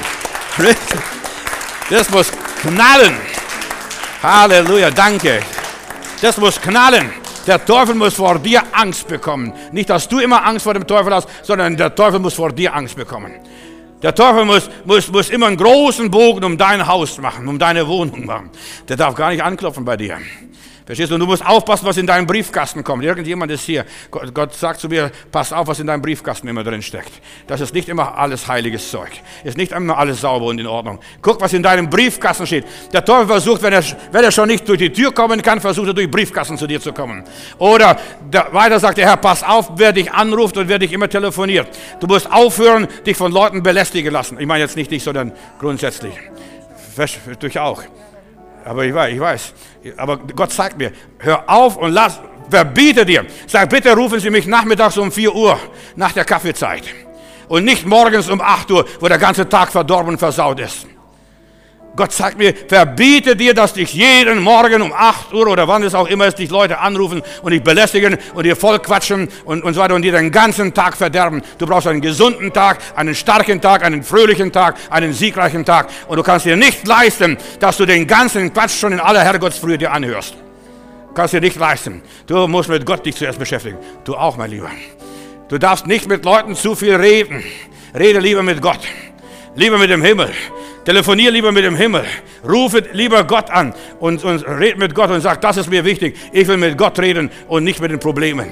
Das muss knallen. Halleluja, danke. Das muss knallen. Der Teufel muss vor dir Angst bekommen. Nicht, dass du immer Angst vor dem Teufel hast, sondern der Teufel muss vor dir Angst bekommen. Der Teufel muss immer einen großen Bogen um dein Haus machen, um deine Wohnung machen. Der darf gar nicht anklopfen bei dir. Verstehst du? Und du musst aufpassen, was in deinem Briefkasten kommt. Irgendjemand ist hier. Gott sagt zu mir, pass auf, was in deinem Briefkasten immer drin steckt. Das ist nicht immer alles heiliges Zeug. Ist nicht immer alles sauber und in Ordnung. Guck, was in deinem Briefkasten steht. Der Teufel versucht, wenn er schon nicht durch die Tür kommen kann, versucht er durch den Briefkasten zu dir zu kommen. Oder weiter sagt der Herr, pass auf, wer dich anruft und wer dich immer telefoniert. Du musst aufhören, dich von Leuten belästigen lassen. Ich meine jetzt nicht dich, sondern grundsätzlich. Durch auch. Aber ich weiß. Aber Gott sagt mir, hör auf und verbiete dir. Sag, bitte rufen Sie mich nachmittags um 4 Uhr nach der Kaffeezeit. Und nicht morgens um 8 Uhr, wo der ganze Tag verdorben und versaut ist. Gott sagt mir, verbiete dir, dass dich jeden Morgen um 8 Uhr oder wann es auch immer ist, dich Leute anrufen und dich belästigen und dir voll quatschen und so weiter und dir den ganzen Tag verderben. Du brauchst einen gesunden Tag, einen starken Tag, einen fröhlichen Tag, einen siegreichen Tag. Und du kannst dir nicht leisten, dass du den ganzen Quatsch schon in aller Herrgottsfrühe dir anhörst. Du kannst dir nicht leisten. Du musst mit Gott dich zuerst beschäftigen. Du auch, mein Lieber. Du darfst nicht mit Leuten zu viel reden. Rede lieber mit Gott. Lieber mit dem Himmel. Telefonier lieber mit dem Himmel. Rufe lieber Gott an und red mit Gott und sag, das ist mir wichtig. Ich will mit Gott reden und nicht mit den Problemen.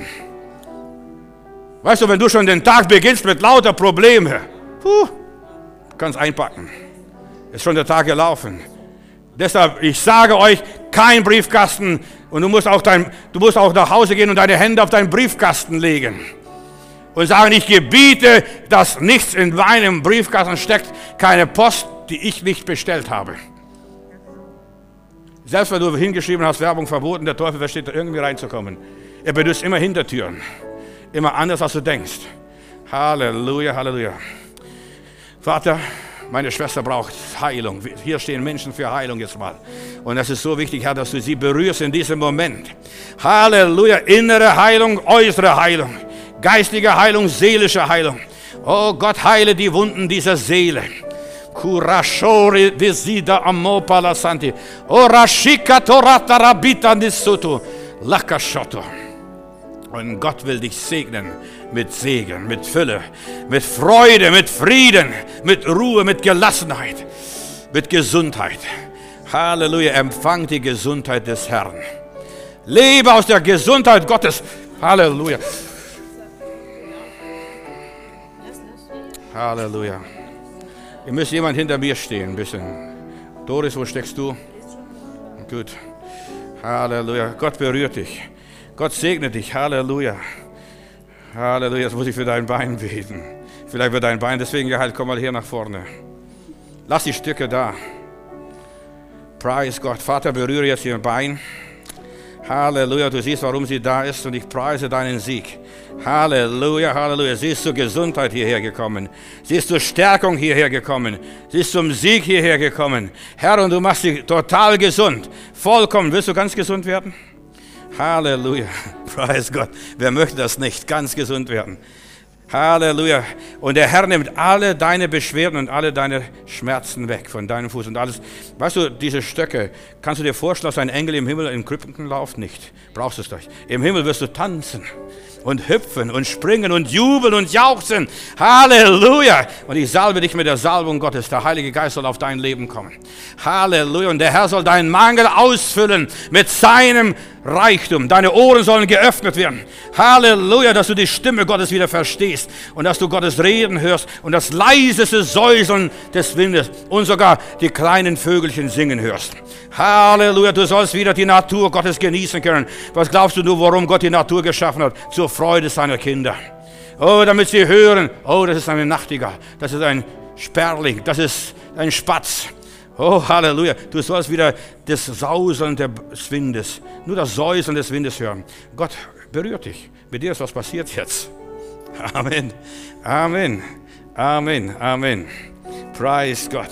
Weißt du, wenn du schon den Tag beginnst mit lauter Problemen, kannst einpacken. Ist schon der Tag gelaufen. Deshalb, ich sage euch, kein Briefkasten. Und du musst auch nach Hause gehen und deine Hände auf deinen Briefkasten legen. Und sagen, ich gebiete, dass nichts in meinem Briefkasten steckt, keine Post, die ich nicht bestellt habe. Selbst wenn du hingeschrieben hast, Werbung verboten, der Teufel versteht da irgendwie reinzukommen. Er benutzt immer Hintertüren. Immer anders, als du denkst. Halleluja, Halleluja. Vater, meine Schwester braucht Heilung. Hier stehen Menschen für Heilung jetzt mal. Und das ist so wichtig, Herr, dass du sie berührst in diesem Moment. Halleluja, innere Heilung, äußere Heilung. Geistige Heilung, seelische Heilung. Oh Gott, heile die Wunden dieser Seele. Kurashori visida amopala santi. Orashika torata rabita nisutu. Lakashoto. Und Gott will dich segnen mit Segen, mit Fülle, mit Freude, mit Frieden, mit Ruhe, mit Gelassenheit, mit Gesundheit. Halleluja, empfang die Gesundheit des Herrn. Lebe aus der Gesundheit Gottes. Halleluja. Halleluja. Ihr müsst jemand hinter mir stehen, ein bisschen. Doris, wo steckst du? Gut. Halleluja. Gott berührt dich. Gott segne dich. Halleluja. Halleluja. Jetzt muss ich für dein Bein beten. Vielleicht wird dein Bein deswegen geheilt. Komm mal hier nach vorne. Lass die Stücke da. Preis Gott. Vater, berühre jetzt ihr Bein. Halleluja. Du siehst, warum sie da ist, und ich preise deinen Sieg. Halleluja, Halleluja. Sie ist zur Gesundheit hierher gekommen. Sie ist zur Stärkung hierher gekommen. Sie ist zum Sieg hierher gekommen. Herr, und du machst sie total gesund. Vollkommen. Willst du ganz gesund werden? Halleluja. Preis Gott. Wer möchte das nicht? Ganz gesund werden. Halleluja. Und der Herr nimmt alle deine Beschwerden und alle deine Schmerzen weg von deinem Fuß und alles. Weißt du, diese Stöcke, kannst du dir vorstellen, dass ein Engel im Himmel in Krücken läuft? Nicht. Brauchst du es nicht. Im Himmel wirst du tanzen und hüpfen und springen und jubeln und jauchzen. Halleluja. Und ich salbe dich mit der Salbung Gottes. Der Heilige Geist soll auf dein Leben kommen. Halleluja. Und der Herr soll deinen Mangel ausfüllen mit seinem Reichtum. Deine Ohren sollen geöffnet werden. Halleluja, dass du die Stimme Gottes wieder verstehst und dass du Gottes Reden hörst und das leiseste Säuseln des Windes und sogar die kleinen Vögelchen singen hörst. Halleluja, du sollst wieder die Natur Gottes genießen können. Was glaubst du nur, warum Gott die Natur geschaffen hat? Zur Freude seiner Kinder. Oh, damit sie hören, oh, das ist eine Nachtigall, das ist ein Sperling, das ist ein Spatz. Oh, Halleluja, du sollst wieder das Sauseln des Windes, nur das Säuseln des Windes hören. Gott berührt dich. Mit dir ist was passiert jetzt. Amen, Amen, Amen, Amen. Preis Gott.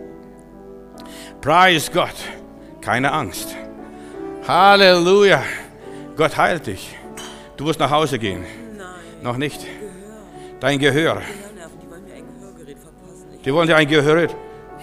Preis Gott. Keine Angst. Halleluja. Gott heilt dich. Du musst nach Hause gehen. Nein. Noch nicht? Gehör. Dein Gehör. Die wollen mir ein Gehörgerät verpassen. Die wollen dir ein Gehörgerät.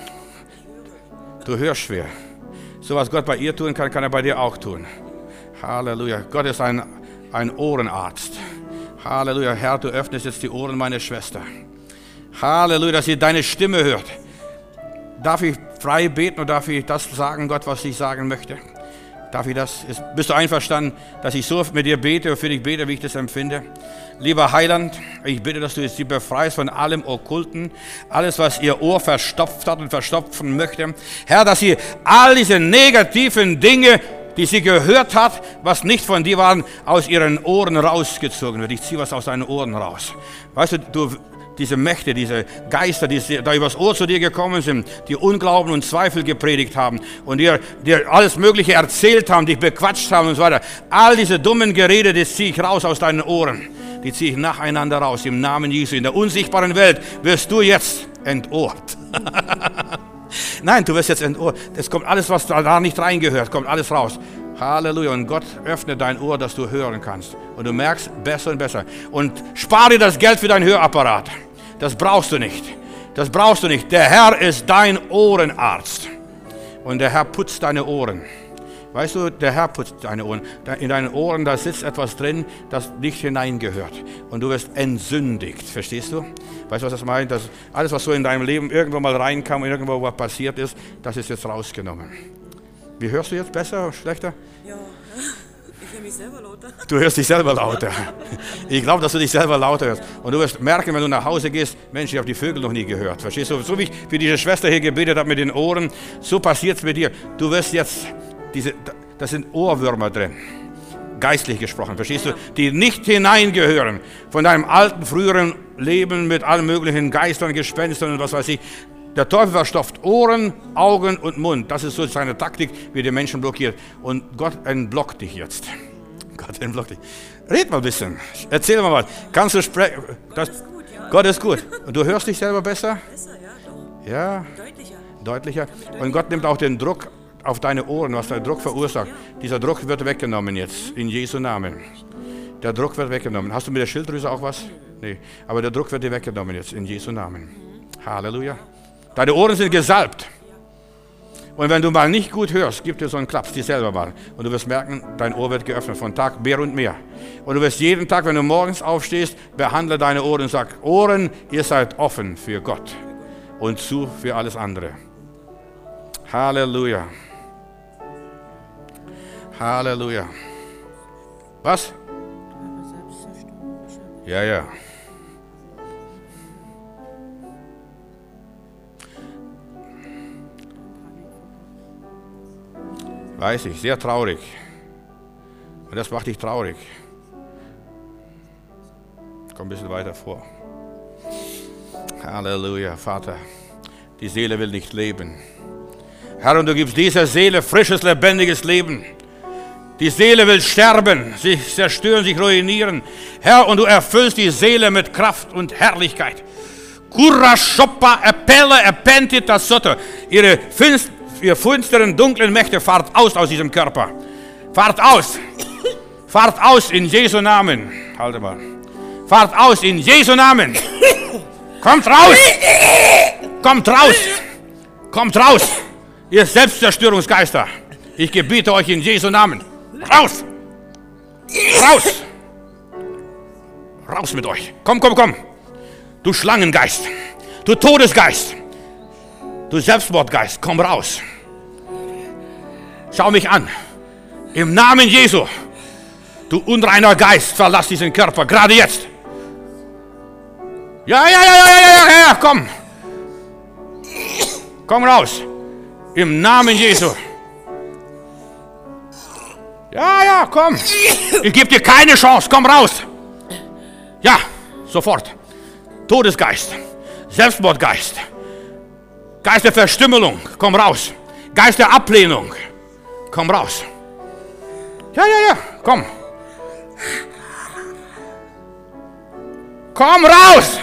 Du hörst schwer. So was Gott bei ihr tun kann, kann er bei dir auch tun. Halleluja. Gott ist ein Ohrenarzt. Halleluja. Herr, du öffnest jetzt die Ohren meiner Schwester. Halleluja, dass sie deine Stimme hört. Darf ich frei beten oder darf ich das sagen, Gott, was ich sagen möchte? Darf ich das? Bist du einverstanden, dass ich so mit dir bete und für dich bete, wie ich das empfinde? Lieber Heiland, ich bitte, dass du jetzt sie befreist von allem Okkulten, alles, was ihr Ohr verstopft hat und verstopfen möchte. Herr, dass sie all diese negativen Dinge, die sie gehört hat, was nicht von dir waren, aus ihren Ohren rausgezogen wird. Ich ziehe was aus deinen Ohren raus. Weißt du, diese Mächte, diese Geister, die da übers Ohr zu dir gekommen sind, die Unglauben und Zweifel gepredigt haben und dir alles Mögliche erzählt haben, dich bequatscht haben und so weiter. All diese dummen Gerede, die ziehe ich raus aus deinen Ohren. Die ziehe ich nacheinander raus im Namen Jesu. In der unsichtbaren Welt wirst du jetzt entohrt. Nein, du wirst jetzt entohrt. Es kommt alles, was da nicht reingehört, kommt alles raus. Halleluja. Und Gott öffnet dein Ohr, dass du hören kannst. Und du merkst besser und besser. Und spare dir das Geld für dein Hörapparat. Das brauchst du nicht. Das brauchst du nicht. Der Herr ist dein Ohrenarzt. Und der Herr putzt deine Ohren. Weißt du, der Herr putzt deine Ohren. In deinen Ohren, da sitzt etwas drin, das nicht hineingehört. Und du wirst entsündigt. Verstehst du? Weißt du, was das meint? Dass alles, was so in deinem Leben irgendwo mal reinkam und irgendwo was passiert ist, das ist jetzt rausgenommen. Wie hörst du jetzt? Besser oder schlechter? Ja, ich höre mich selber lauter. Du hörst dich selber lauter. Ich glaube, dass du dich selber lauter hörst. Und du wirst merken, wenn du nach Hause gehst, Mensch, ich habe die Vögel noch nie gehört. Verstehst du? So wie ich für diese Schwester hier gebetet habe mit den Ohren, so passiert es mit dir. Du wirst jetzt, das sind Ohrwürmer drin. Geistlich gesprochen, verstehst du? Die nicht hineingehören von deinem alten, früheren Leben mit allen möglichen Geistern, Gespenstern und was weiß ich. Der Teufel verstopft Ohren, Augen und Mund. Das ist so seine Taktik, wie die Menschen blockiert. Und Gott entblockt dich jetzt. Gott entblockt dich. Red mal ein bisschen. Erzähl mal was. Kannst du sprechen? Gott ist gut. Und du hörst dich selber besser? Besser, ja, doch. Ja. Deutlicher. Deutlicher. Und Gott nimmt auch den Druck auf deine Ohren, was der Druck verursacht. Dieser Druck wird weggenommen jetzt, in Jesu Namen. Der Druck wird weggenommen. Hast du mit der Schilddrüse auch was? Nee. Aber der Druck wird dir weggenommen jetzt, in Jesu Namen. Halleluja. Deine Ohren sind gesalbt. Und wenn du mal nicht gut hörst, gib dir so einen Klaps, die selber mal. Und du wirst merken, dein Ohr wird geöffnet, von Tag mehr und mehr. Und du wirst jeden Tag, wenn du morgens aufstehst, behandle deine Ohren und sag, Ohren, ihr seid offen für Gott und zu für alles andere. Halleluja. Halleluja. Was? Ja, ja. Weiß ich, sehr traurig. Und das macht dich traurig. Komm ein bisschen weiter vor. Halleluja, Vater. Die Seele will nicht leben. Herr, und du gibst dieser Seele frisches, lebendiges Leben. Die Seele will sterben, sich zerstören, sich ruinieren. Herr, und du erfüllst die Seele mit Kraft und Herrlichkeit. Kurra shoppa epelle epentita sotte. Ihre finsteren, dunklen Mächte, fahrt aus diesem Körper. Fahrt aus. Fahrt aus in Jesu Namen. Halte mal. Fahrt aus in Jesu Namen. Kommt raus. Kommt raus. Kommt raus. Ihr Selbstzerstörungsgeister. Ich gebiete euch in Jesu Namen. Raus. Raus. Raus mit euch. Komm, komm, komm. Du Schlangengeist. Du Todesgeist. Du Selbstmordgeist, komm raus. Schau mich an. Im Namen Jesu. Du unreiner Geist, verlass diesen Körper, gerade jetzt. Ja, komm. Komm raus. Im Namen Jesu. Ja, komm. Ich gebe dir keine Chance, komm raus. Ja, sofort. Todesgeist, Selbstmordgeist. Geist der Verstümmelung, komm raus. Geist der Ablehnung, komm raus. Ja, komm. Komm raus.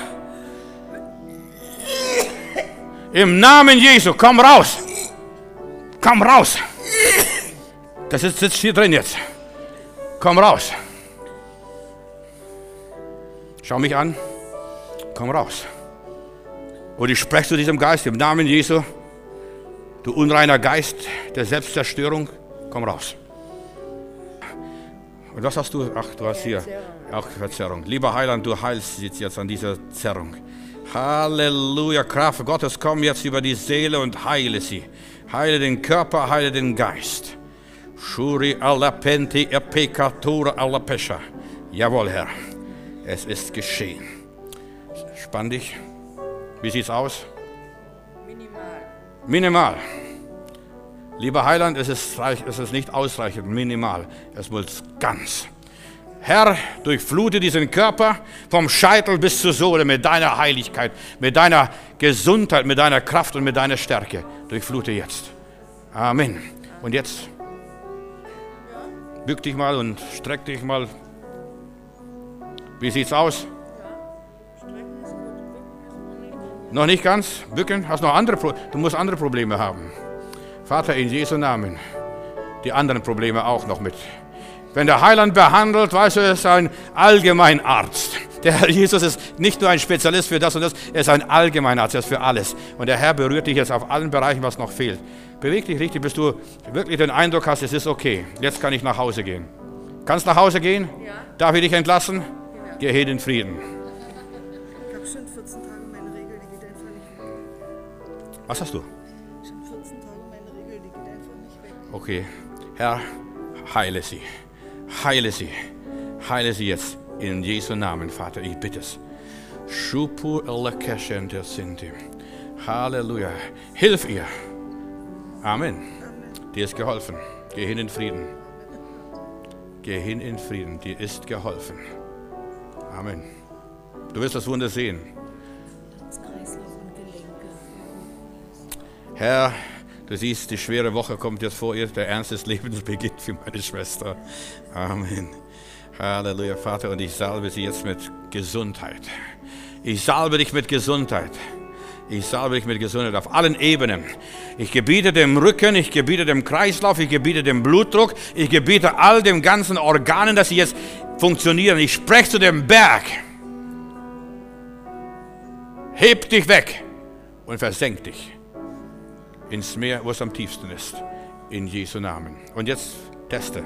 Im Namen Jesu, komm raus. Komm raus. Das sitzt hier drin jetzt. Komm raus. Schau mich an. Komm raus. Und ich spreche zu diesem Geist im Namen Jesu. Du unreiner Geist der Selbstzerstörung, komm raus. Und was hast du? Ach, du hast hier auch Verzerrung. Lieber Heiland, du heilst jetzt an dieser Zerrung. Halleluja, Kraft Gottes, komm jetzt über die Seele und heile sie. Heile den Körper, heile den Geist. Shuri alla penti e peccatura alla pesha. Jawohl, Herr, es ist geschehen. Spann dich. Wie sieht's aus? Minimal. Lieber Heiland, es ist nicht ausreichend, minimal. Es muss ganz. Herr, durchflute diesen Körper vom Scheitel bis zur Sohle mit deiner Heiligkeit, mit deiner Gesundheit, mit deiner Kraft und mit deiner Stärke. Durchflute jetzt. Amen. Und jetzt bück dich mal und streck dich mal. Wie sieht's aus? Noch nicht ganz? Bücken? Hast noch du musst andere Probleme haben. Vater, in Jesu Namen, die anderen Probleme auch noch mit. Wenn der Heiland behandelt, weißt du, er ist ein Allgemeinarzt. Der Herr Jesus ist nicht nur ein Spezialist für das und das, er ist ein Allgemeinarzt, er ist für alles. Und der Herr berührt dich jetzt auf allen Bereichen, was noch fehlt. Beweg dich richtig, bis du wirklich den Eindruck hast, es ist okay. Jetzt kann ich nach Hause gehen. Kannst nach Hause gehen? Ja. Darf ich dich entlassen? Ja. Geh hin in Frieden. Ich habe schon 14 Tage meine Regel, die geht einfach nicht weg. Was hast du? Schon 14 Tage meine Regel, die geht einfach nicht weg. Okay. Herr, heile sie. Heile sie. Heile sie jetzt. In Jesu Namen, Vater, ich bitte es. Shupu Elekeshente Sinti. Halleluja. Hilf ihr. Amen. Dir ist geholfen. Geh hin in Frieden. Geh hin in Frieden. Dir ist geholfen. Amen. Du wirst das Wunder sehen. Herr, du siehst, die schwere Woche kommt jetzt vor ihr, der Ernst des Lebens beginnt für meine Schwester. Amen. Halleluja, Vater, und ich salbe sie jetzt mit Gesundheit. Ich salbe dich mit Gesundheit. Ich salbe dich mit Gesundheit auf allen Ebenen. Ich gebiete dem Rücken, ich gebiete dem Kreislauf, ich gebiete dem Blutdruck, ich gebiete all den ganzen Organen, dass sie jetzt funktionieren. Ich spreche zu dem Berg. Heb dich weg und versenk dich ins Meer, wo es am tiefsten ist. In Jesu Namen. Und jetzt teste.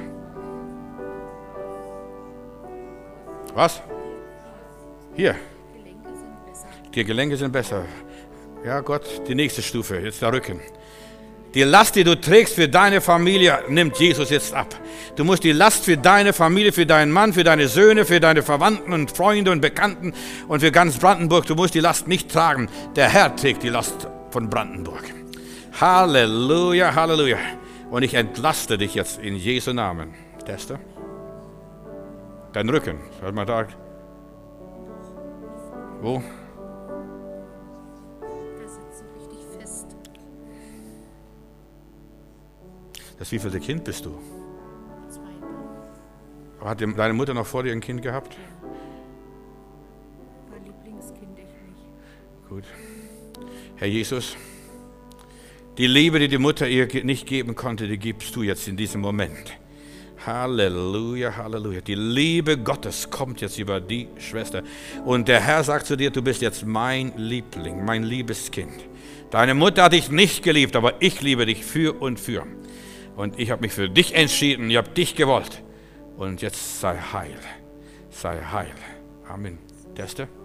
Was? Hier. Die Gelenke sind besser. Ja Gott, die nächste Stufe, jetzt der Rücken. Die Last, die du trägst für deine Familie, nimmt Jesus jetzt ab. Du musst die Last für deine Familie, für deinen Mann, für deine Söhne, für deine Verwandten und Freunde und Bekannten und für ganz Brandenburg, du musst die Last nicht tragen. Der Herr trägt die Last von Brandenburg. Halleluja, Halleluja. Und ich entlaste dich jetzt in Jesu Namen. Teste. Dein Rücken, hört mal da. Wo? Der sitzt so richtig fest. Das wievielte Kind bist du? 2. Hat deine Mutter noch vor dir ein Kind gehabt? Mein Lieblingskind, ich nicht. Gut. Herr Jesus, die Liebe, die die Mutter ihr nicht geben konnte, die gibst du jetzt in diesem Moment. Halleluja, Halleluja. Die Liebe Gottes kommt jetzt über die Schwester. Und der Herr sagt zu dir, du bist jetzt mein Liebling, mein liebes Kind. Deine Mutter hat dich nicht geliebt, aber ich liebe dich für und für. Und ich habe mich für dich entschieden, ich habe dich gewollt. Und jetzt sei heil. Sei heil. Amen. Teste.